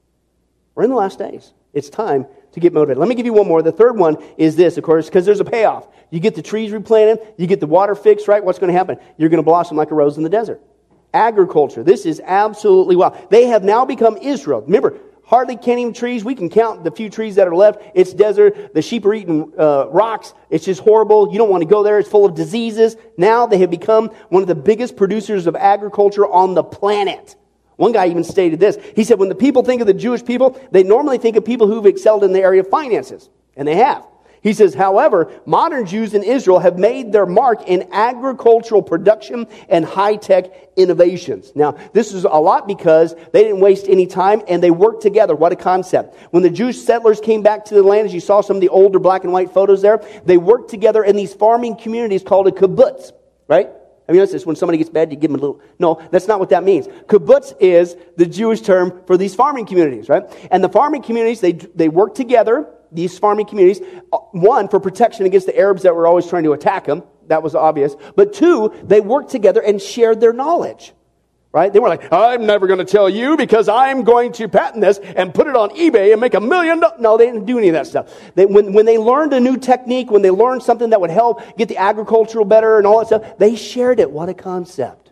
We're in the last days. It's time to get motivated. Let me give you one more. The third one is this, of course, because there's a payoff. You get the trees replanted, you get the water fixed, right? What's going to happen? You're going to blossom like a rose in the desert. Agriculture. This is absolutely wow. They have now become Israel. Remember, hardly can't even trees. We can count the few trees that are left. It's desert. The sheep are eating uh, rocks. It's just horrible. You don't want to go there. It's full of diseases. Now they have become one of the biggest producers of agriculture on the planet. One guy even stated this. He said, when the people think of the Jewish people, they normally think of people who've excelled in the area of finances. And they have. He says, however, modern Jews in Israel have made their mark in agricultural production and high-tech innovations. Now, this is a lot because they didn't waste any time and they worked together. What a concept. When the Jewish settlers came back to the land, as you saw some of the older black and white photos there, they worked together in these farming communities called a kibbutz, right? I mean, this when somebody gets bad, you give them a little... No, that's not what that means. Kibbutz is the Jewish term for these farming communities, right? And the farming communities, they they work together, these farming communities, one, for protection against the Arabs that were always trying to attack them. That was obvious. But two, they worked together and shared their knowledge, right? They were like, I'm never going to tell you because I'm going to patent this and put it on eBay and make a million dollars. No, they didn't do any of that stuff. They, when, when they learned a new technique, when they learned something that would help get the agricultural better and all that stuff, they shared it. What a concept.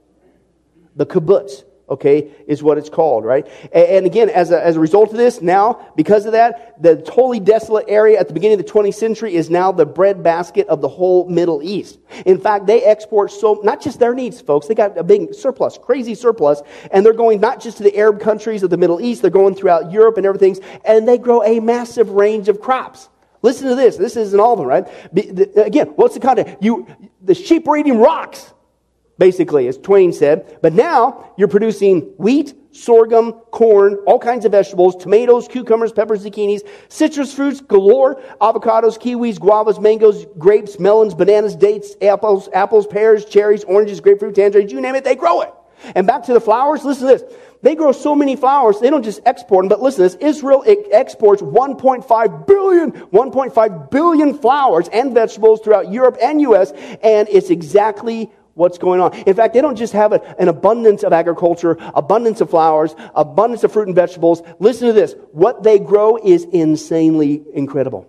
The kibbutz, okay, is what it's called, right? And, and again, as a, as a result of this, now, because of that, the totally desolate area at the beginning of the twentieth century is now the breadbasket of the whole Middle East. In fact, they export so, not just their needs, folks, they got a big surplus, crazy surplus, and they're going not just to the Arab countries of the Middle East, they're going throughout Europe and everything, and they grow a massive range of crops. Listen to this. This isn't all of them, right? Be, the, again, what's the content? You, the sheep are eating rocks. Basically, as Twain said. But now, you're producing wheat, sorghum, corn, all kinds of vegetables, tomatoes, cucumbers, peppers, zucchinis, citrus fruits galore, avocados, kiwis, guavas, mangoes, grapes, melons, bananas, dates, apples, apples, pears, cherries, oranges, grapefruit, tangerines, you name it, they grow it. And back to the flowers, listen to this. They grow so many flowers, they don't just export them, but listen to this. Israel exports one point five billion, one point five billion flowers and vegetables throughout Europe and U S, and it's exactly what's going on. In fact, they don't just have a, an abundance of agriculture, abundance of flowers, abundance of fruit and vegetables. Listen to this. What they grow is insanely incredible.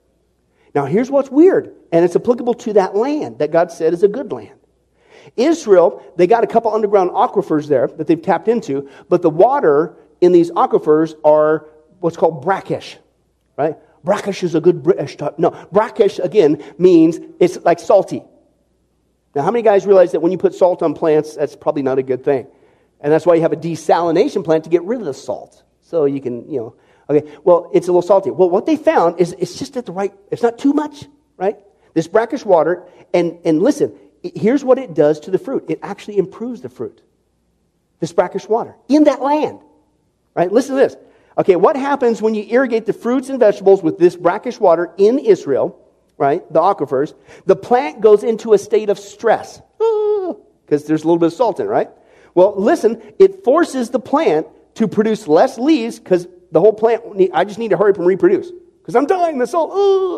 Now, here's what's weird, and it's applicable to that land that God said is a good land. Israel, they got a couple underground aquifers there that they've tapped into, but the water in these aquifers are what's called brackish, right? Brackish is a good British type. No, brackish, again, means it's like salty. Now, how many guys realize that when you put salt on plants, that's probably not a good thing? And that's why you have a desalination plant to get rid of the salt. So you can, you know, okay, well, it's a little salty. Well, what they found is it's just at the right, it's not too much, right? This brackish water, and, and listen, here's what it does to the fruit. It actually improves the fruit. This brackish water in that land, right? Listen to this. Okay, what happens when you irrigate the fruits and vegetables with this brackish water in Israel, right, the aquifers? The plant goes into a state of stress because there's a little bit of salt in it, right? Well, listen, it forces the plant to produce less leaves because the whole plant, I just need to hurry up and reproduce because I'm dying, the salt. Ooh.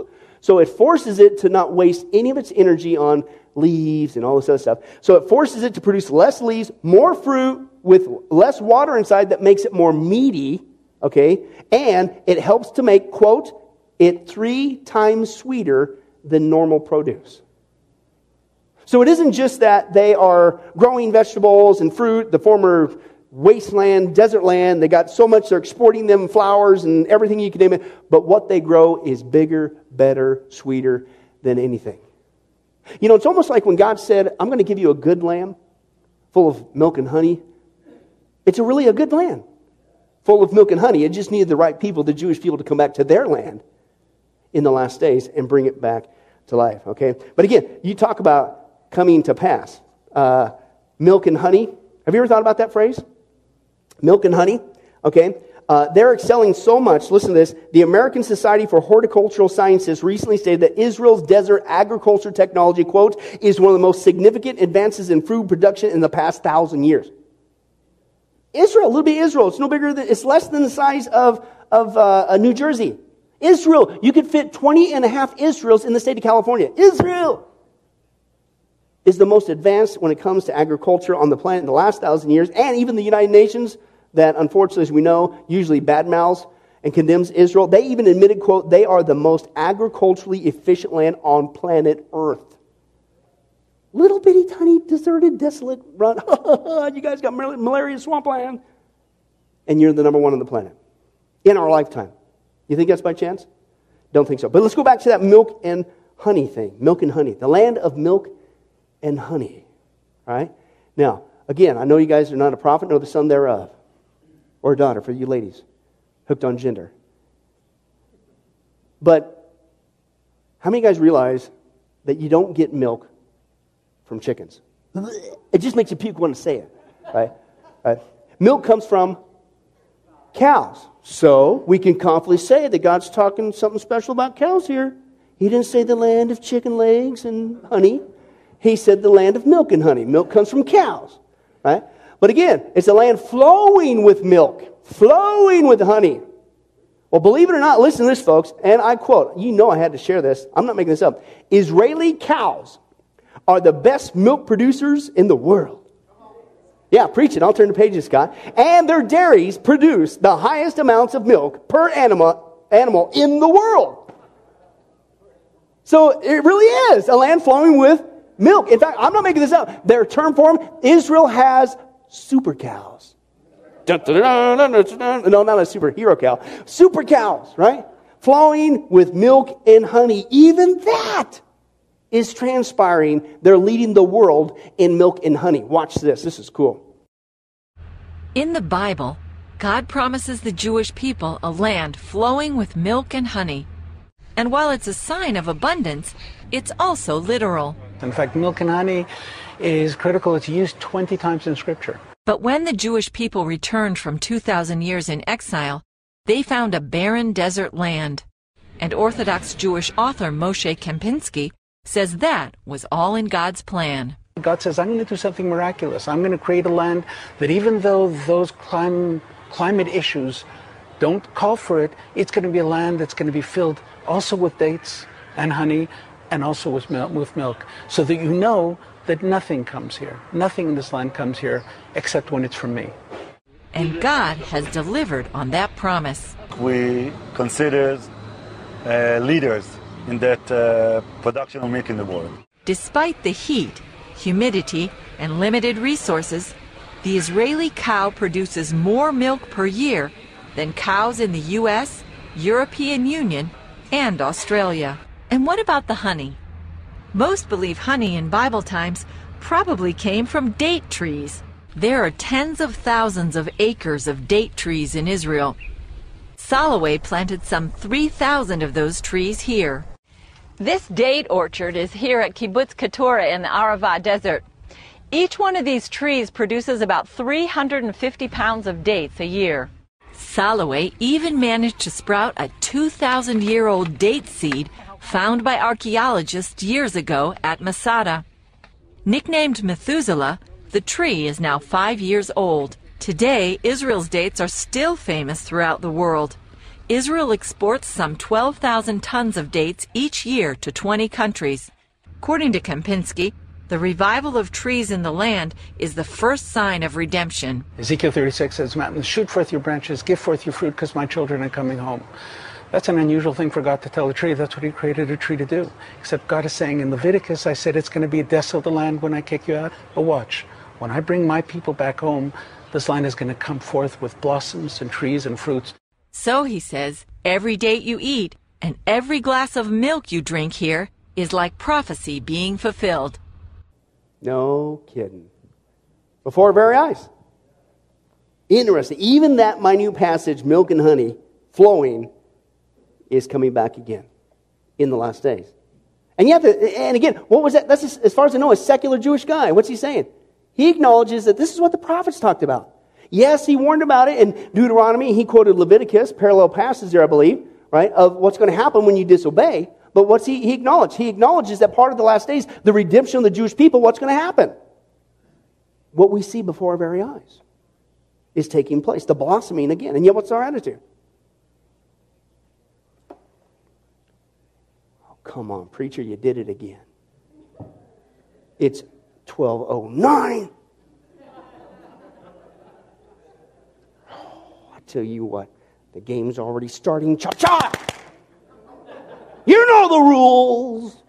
So it forces it to not waste any of its energy on leaves and all this other stuff. So it forces it to produce less leaves, more fruit with less water inside that makes it more meaty, okay? And it helps to make, quote, it three times sweeter than normal produce. So it isn't just that they are growing vegetables and fruit, the former wasteland, desert land. They got so much, they're exporting them flowers and everything you can name it. But what they grow is bigger, better, sweeter than anything. You know, it's almost like when God said, I'm going to give you a good land full of milk and honey. It's a really a good land full of milk and honey. It just needed the right people, the Jewish people, to come back to their land in the last days and bring it back to life, okay? But again, you talk about coming to pass. Uh, milk and honey. Have you ever thought about that phrase? Milk and honey, okay? Uh, they're excelling so much. Listen to this. The American Society for Horticultural Sciences recently stated that Israel's desert agriculture technology, quote, is one of the most significant advances in food production in the past thousand years. Israel, a little bit Israel. It's no bigger than, it's less than the size of, of uh, New Jersey. Israel, you could fit twenty and a half Israels in the state of California. Israel is the most advanced when it comes to agriculture on the planet in the last thousand years, and even the United Nations, that unfortunately, as we know, usually badmouths and condemns Israel. They even admitted, quote, they are the most agriculturally efficient land on planet Earth. Little bitty, tiny, deserted, desolate, run. You guys got malaria swampland. And you're the number one on the planet. In our lifetime. You think that's by chance? Don't think so. But let's go back to that milk and honey thing. Milk and honey. The land of milk and honey. All right? Now, again, I know you guys are not a prophet, nor the son thereof. Or a daughter for you ladies. Hooked on gender. But how many of you guys realize that you don't get milk from chickens? It just makes you puke want to say it. Right? Right? Milk comes from cows. So we can confidently say that God's talking something special about cows here. He didn't say the land of chicken legs and honey. He said the land of milk and honey. Milk comes from cows. Right? But again, it's a land flowing with milk. Flowing with honey. Well, believe it or not, listen to this, folks. And I quote, you know I had to share this. I'm not making this up. Israeli cows are the best milk producers in the world. Yeah, preach it. I'll turn the pages, Scott. And their dairies produce the highest amounts of milk per animal, animal in the world. So it really is a land flowing with milk. In fact, I'm not making this up. Their term for them, Israel has super cows. No, not a superhero cow. Super cows, right? Flowing with milk and honey. Even that is transpiring. They're leading the world in milk and honey. Watch this. This is cool. In the Bible, God promises the Jewish people a land flowing with milk and honey. And while it's a sign of abundance, it's also literal. In fact, milk and honey is critical. It's used twenty times in Scripture. But when the Jewish people returned from two thousand years in exile, they found a barren desert land. And Orthodox Jewish author Moshe Kempinski says that was all in God's plan. God says, I'm going to do something miraculous. I'm going to create a land that even though those clim- climate issues don't call for it, it's going to be a land that's going to be filled also with dates and honey and also with milk, with milk, so that you know that nothing comes here. Nothing in this land comes here except when it's from me. And God has delivered on that promise. We consider uh, leaders in that uh, production of milk in the world. Despite the heat, humidity, and limited resources, the Israeli cow produces more milk per year than cows in the U S, European Union, and Australia. And what about the honey? Most believe honey in Bible times probably came from date trees. There are tens of thousands of acres of date trees in Israel. Soloway planted some three thousand of those trees here. This date orchard is here at Kibbutz Keturah in the Arava Desert. Each one of these trees produces about three hundred fifty pounds of dates a year. Soloway even managed to sprout a two thousand year old date seed found by archaeologists years ago at Masada. Nicknamed Methuselah, the tree is now five years old. Today, Israel's dates are still famous throughout the world. Israel exports some twelve thousand tons of dates each year to twenty countries. According to Kempinski, the revival of trees in the land is the first sign of redemption. Ezekiel thirty-six says, mountains, shoot forth your branches, give forth your fruit, because my children are coming home. That's an unusual thing for God to tell a tree. That's what he created a tree to do. Except God is saying in Leviticus, I said it's going to be a desolate land when I kick you out. But watch, when I bring my people back home, this land is going to come forth with blossoms and trees and fruits. So, he says, every date you eat and every glass of milk you drink here is like prophecy being fulfilled. No kidding. Before our very eyes. Interesting. Even that minute passage, milk and honey flowing, is coming back again in the last days. And yet, the, and again, what was that? That's, just, as far as I know, a secular Jewish guy. What's he saying? He acknowledges that this is what the prophets talked about. Yes, he warned about it in Deuteronomy. He quoted Leviticus, parallel passages there, I believe, right, of what's going to happen when you disobey. But what's he, he acknowledged? He acknowledges that part of the last days, the redemption of the Jewish people, what's going to happen? What we see before our very eyes is taking place, the blossoming again. And yet, what's our attitude? Oh, come on, preacher, you did it again. It's twelve oh nine. Oh, I tell you what, the game's already starting. Cha-cha! You know the rules.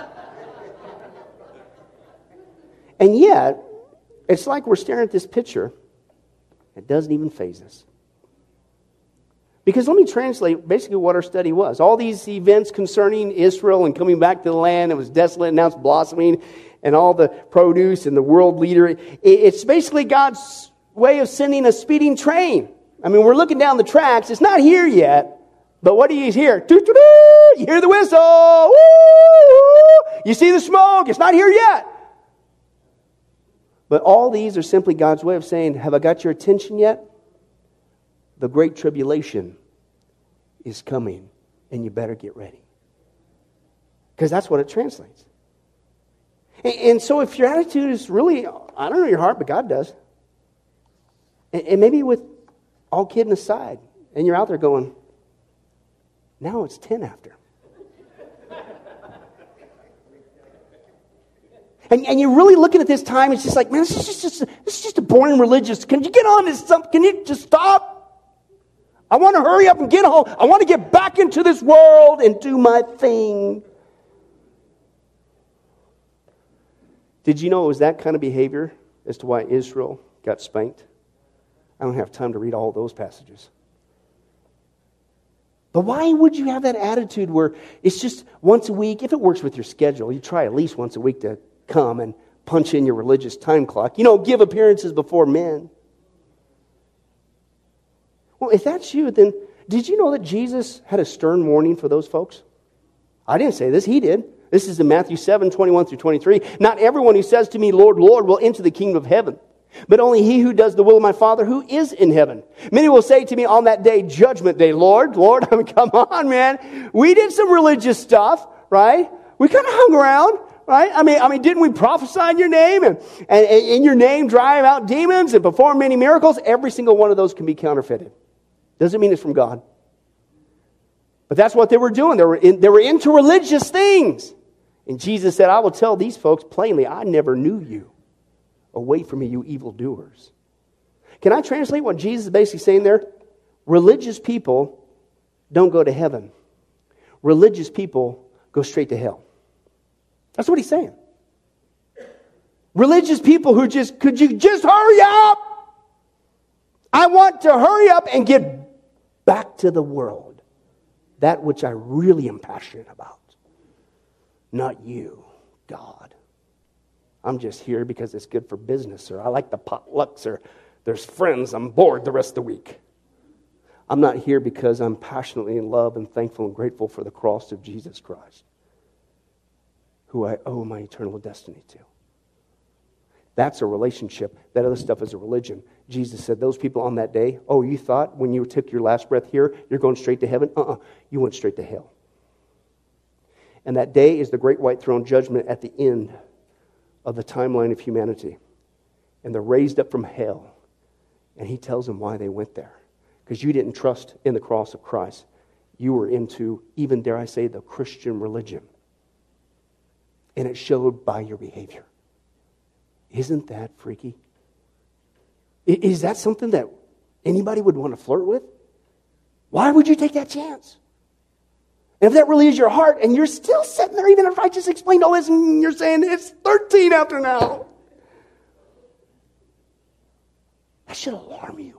And yet, it's like we're staring at this picture. It doesn't even faze us. Because let me translate basically what our study was. All these events concerning Israel and coming back to the land, it was desolate, and now it's blossoming, and all the produce and the world leader. It's basically God's way of sending a speeding train. I mean, we're looking down the tracks. It's not here yet. But what do you hear? You hear the whistle. You see the smoke. It's not here yet. But all these are simply God's way of saying, have I got your attention yet? The great tribulation is coming, and you better get ready. Because that's what it translates. And, and so if your attitude is really, I don't know your heart, but God does. And, and maybe with all kidding aside, and you're out there going, now it's ten after. And, and you're really looking at this time, it's just like, man, this is just, this is just a boring religious. Can you get on this? Can you just stop? I want to hurry up and get home. I want to get back into this world and do my thing. Did you know it was that kind of behavior as to why Israel got spanked? I don't have time to read all those passages. But why would you have that attitude where it's just once a week? If it works with your schedule, you try at least once a week to come and punch in your religious time clock. You know, give appearances before men. Well, if that's you, then did you know that Jesus had a stern warning for those folks? I didn't say this, he did. This is in Matthew seven, twenty-one through twenty-three. Not everyone who says to me, Lord, Lord, will enter the kingdom of heaven, but only he who does the will of my Father who is in heaven. Many will say to me on that day, judgment day, Lord, Lord, I mean, come on, man. We did some religious stuff, right? We kind of hung around, right? I mean, I mean, didn't we prophesy in your name and, and, and in your name drive out demons and perform many miracles? Every single one of those can be counterfeited. Doesn't mean it's from God. But that's what they were doing. They were in, they were into religious things. And Jesus said, I will tell these folks plainly, I never knew you. Away from me, you evildoers. Can I translate what Jesus is basically saying there? Religious people don't go to heaven. Religious people go straight to hell. That's what he's saying. Religious people who just, could you just hurry up? I want to hurry up and get back to the world. That which I really am passionate about. Not you, God. I'm just here because it's good for business, or I like the potlucks, or there's friends, I'm bored the rest of the week. I'm not here because I'm passionately in love and thankful and grateful for the cross of Jesus Christ, who I owe my eternal destiny to. That's a relationship. That other stuff is a religion. Jesus said those people on that day, oh, you thought when you took your last breath here, you're going straight to heaven? Uh-uh. You went straight to hell. And that day is the great white throne judgment at the end of the timeline of humanity. And they're raised up from hell. And he tells them why they went there. Because you didn't trust in the cross of Christ. you were into, even dare I say, the Christian religion. And it showed by your behavior. Isn't that freaky? Is that something that anybody would want to flirt with? Why would you take that chance? And if that really is your heart, and you're still sitting there, even if I just explained all this, and you're saying, it's thirteen after now. That should alarm you.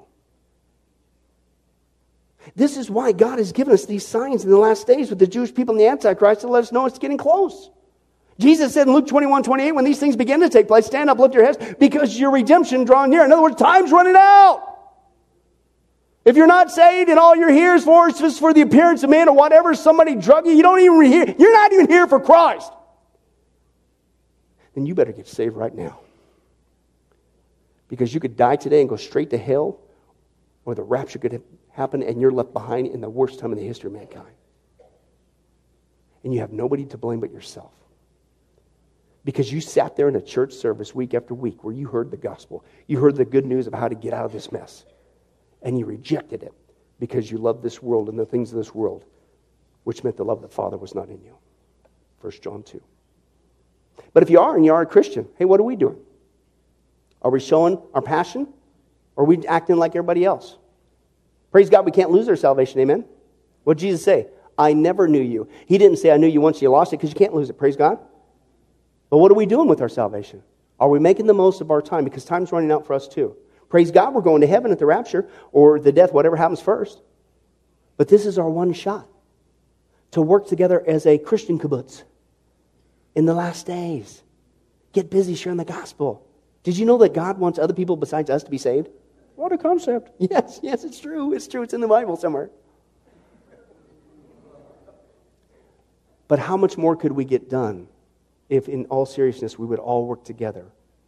This is why God has given us these signs in the last days with the Jewish people and the Antichrist to let us know it's getting close. Jesus said in Luke twenty-one, twenty-eight, when these things begin to take place, stand up, lift your heads, because your redemption drawing near. In other words, time's running out. If you're not saved and all you're here is for is just for the appearance of man or whatever, somebody drug you, you don't even hear, you're not even here for Christ. Then you better get saved right now. Because you could die today and go straight to hell, or the rapture could happen and you're left behind in the worst time in the history of mankind. And you have nobody to blame but yourself. Because you sat there in a church service week after week where you heard the gospel. You heard the good news of how to get out of this mess. And you rejected it because you loved this world and the things of this world, which meant the love of the Father was not in you. First John two. But if you are and you are a Christian, hey, what are we doing? Are we showing our passion? Or are we acting like everybody else? Praise God, we can't lose our salvation, amen? What did Jesus say? I never knew you. He didn't say I knew you once you lost it, because you can't lose it, praise God. But what are we doing with our salvation? Are we making the most of our time? Because time's running out for us too. Praise God, we're going to heaven at the rapture, or the death, whatever happens first. But this is our one shot to work together as a Christian kibbutz in the last days. Get busy sharing the gospel. Did you know that God wants other people besides us to be saved? What a concept. Yes, yes, it's true. It's true. It's in the Bible somewhere. But how much more could we get done if, in all seriousness, we would all work together?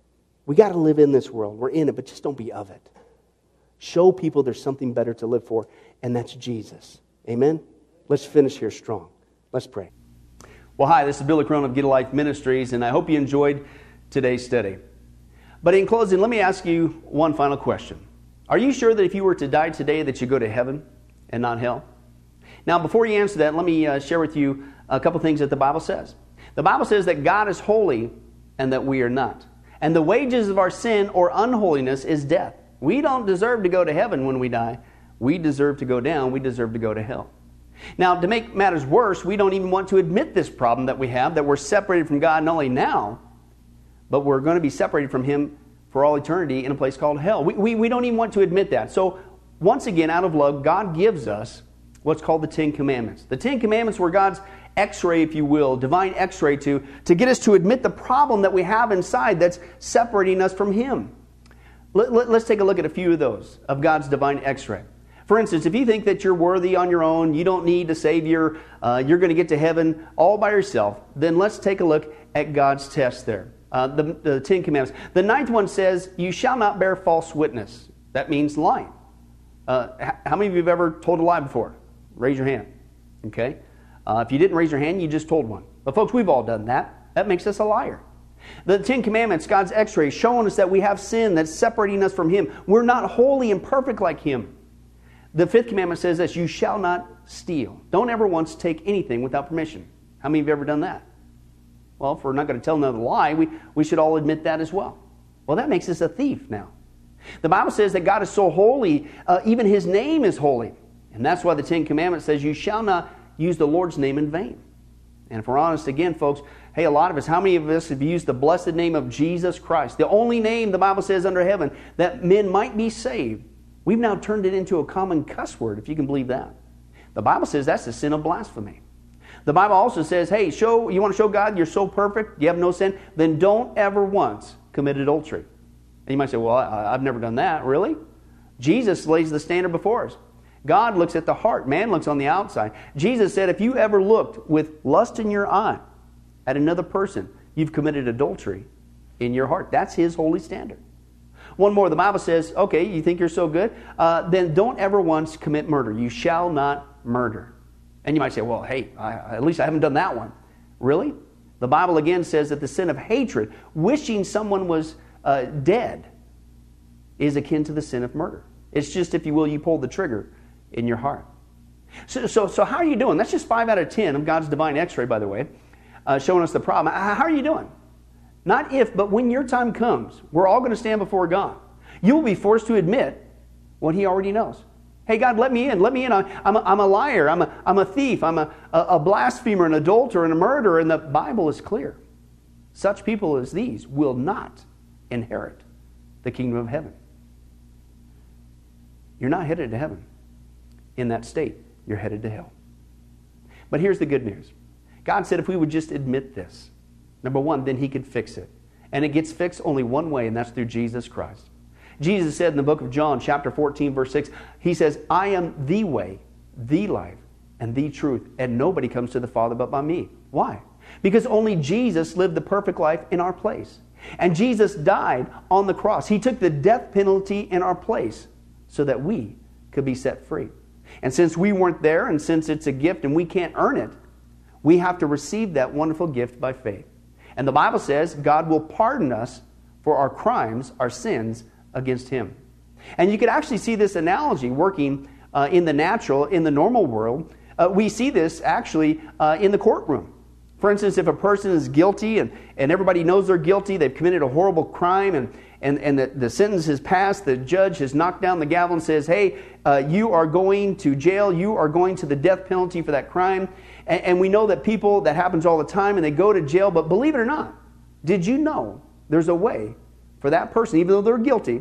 We got to live in this world. We're in it, but just don't be of it. Show people there's something better to live for, and that's Jesus. Amen? Let's finish here strong. Let's pray. Well, hi, this is Billy Crone of Get a Life Ministries, and I hope you enjoyed today's study. But in closing, let me ask you one final question. Are you sure that if you were to die today that you go to heaven and not hell? Now, before you answer that, let me uh, share with you a couple things that the Bible says. The Bible says that God is holy and that we are not. And the wages of our sin or unholiness is death. We don't deserve to go to heaven when we die. We deserve to go down. We deserve to go to hell. Now, to make matters worse, we don't even want to admit this problem that we have, that we're separated from God not only now, but we're going to be separated from Him for all eternity in a place called hell. We, we, we don't even want to admit that. So, once again, out of love, God gives us what's called the Ten Commandments. The Ten Commandments were God's x-ray, if you will, divine x-ray to, to get us to admit the problem that we have inside that's separating us from Him. Let, let, let's take a look at a few of those, of God's divine x-ray. For instance, if you think that you're worthy on your own, you don't need a Savior, uh, you're going to get to heaven all by yourself, then let's take a look at God's test there. Uh, the, the Ten Commandments. The ninth one says, you shall not bear false witness. That means lying. Uh, how many of you have ever told a lie before? Raise your hand. Okay? Uh, if you didn't raise your hand, you just told one. But folks, we've all done that. That makes us a liar. The Ten Commandments, God's x-ray, showing us that we have sin that's separating us from Him. We're not holy and perfect like Him. The fifth commandment says this, you shall not steal. Don't ever once take anything without permission. How many of you have ever done that? Well, if we're not going to tell another lie, we, we should all admit that as well. Well, that makes us a thief now. The Bible says that God is so holy, uh, even His name is holy. And that's why the Ten Commandments says, you shall not use the Lord's name in vain. And if we're honest again, folks, hey, a lot of us, how many of us have used the blessed name of Jesus Christ, the only name the Bible says under heaven that men might be saved? We've now turned it into a common cuss word, if you can believe that. The Bible says that's the sin of blasphemy. The Bible also says, hey, show you want to show God you're so perfect, you have no sin, then don't ever once commit adultery. And you might say, well, I, I've never done that. Really? Jesus lays the standard before us. God looks at the heart. Man looks on the outside. Jesus said, if you ever looked with lust in your eye at another person, you've committed adultery in your heart. That's His holy standard. One more, the Bible says, okay, you think you're so good? Uh, then don't ever once commit murder. You shall not murder. And you might say, well, hey, I, at least I haven't done that one. Really? The Bible again says that the sin of hatred, wishing someone was uh, dead, is akin to the sin of murder. It's just, if you will, you pull the trigger in your heart. So, so, so how are you doing? That's just five out of ten of God's divine x-ray, by the way, uh, showing us the problem. How are you doing? Not if, but when your time comes, we're all going to stand before God. You will be forced to admit what he already knows. Hey, God, let me in. Let me in. I'm a, I'm a liar. I'm a, I'm a thief. I'm a, a blasphemer, an adulterer, and a murderer. And the Bible is clear. Such people as these will not inherit the kingdom of heaven. You're not headed to heaven. In that state, you're headed to hell. But here's the good news. God said if we would just admit this, number one, then he could fix it. And it gets fixed only one way, and that's through Jesus Christ. Jesus said in the book of John, chapter fourteen, verse six, he says, I am the way, the life, and the truth, and nobody comes to the Father but by me. Why? Because only Jesus lived the perfect life in our place. And Jesus died on the cross. He took the death penalty in our place so that we could be set free. And since we weren't there, and since it's a gift and we can't earn it, we have to receive that wonderful gift by faith. And the Bible says God will pardon us for our crimes, our sins against him. And you could actually see this analogy working uh, in the natural, in the normal world. Uh, we see this actually uh, in the courtroom. For instance, if a person is guilty and, and everybody knows they're guilty, they've committed a horrible crime, and, and, and the, the sentence has passed, the judge has knocked down the gavel and says, hey, uh, you are going to jail, you are going to the death penalty for that crime. And, and we know that people, that happens all the time, and they go to jail, but believe it or not, did you know there's a way for that person, even though they're guilty,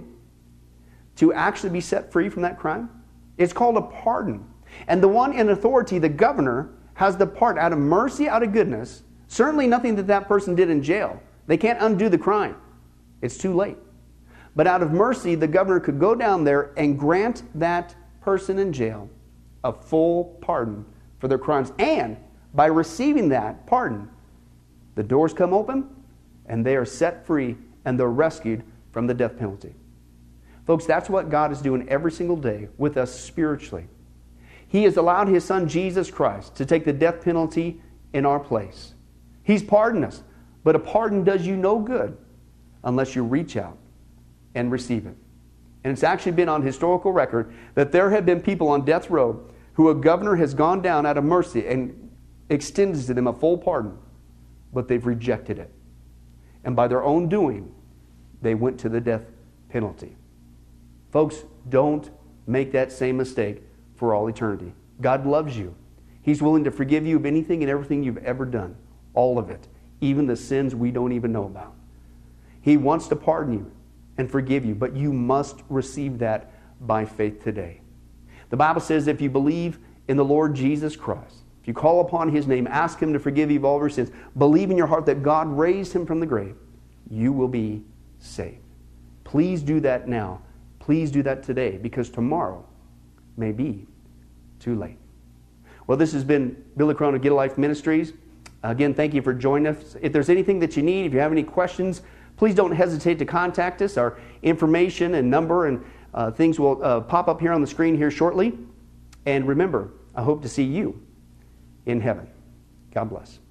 to actually be set free from that crime? It's called a pardon. And the one in authority, the governor, has the part out of mercy, out of goodness. Certainly nothing that that person did in jail. They can't undo the crime. It's too late. But out of mercy, the governor could go down there and grant that person in jail a full pardon for their crimes. And by receiving that pardon, the doors come open and they are set free and they're rescued from the death penalty. Folks, that's what God is doing every single day with us spiritually. He has allowed his son Jesus Christ to take the death penalty in our place. He's pardoned us, but a pardon does you no good unless you reach out and receive it. And it's actually been on historical record that there have been people on death row who a governor has gone down out of mercy and extended to them a full pardon, but they've rejected it. And by their own doing, they went to the death penalty. Folks, don't make that same mistake for all eternity. God loves you. He's willing to forgive you of anything and everything you've ever done. All of it. Even the sins we don't even know about. He wants to pardon you and forgive you, but you must receive that by faith today. The Bible says if you believe in the Lord Jesus Christ, if you call upon his name, ask him to forgive you of all your sins, believe in your heart that God raised him from the grave, you will be saved. Please do that now. Please do that today, because tomorrow may be too late. Well, this has been Billy Crone of Get a Life Ministries. Again, thank you for joining us. If there's anything that you need, if you have any questions, please don't hesitate to contact us. Our information and number and uh, things will uh, pop up here on the screen here shortly. And remember, I hope to see you in heaven. God bless.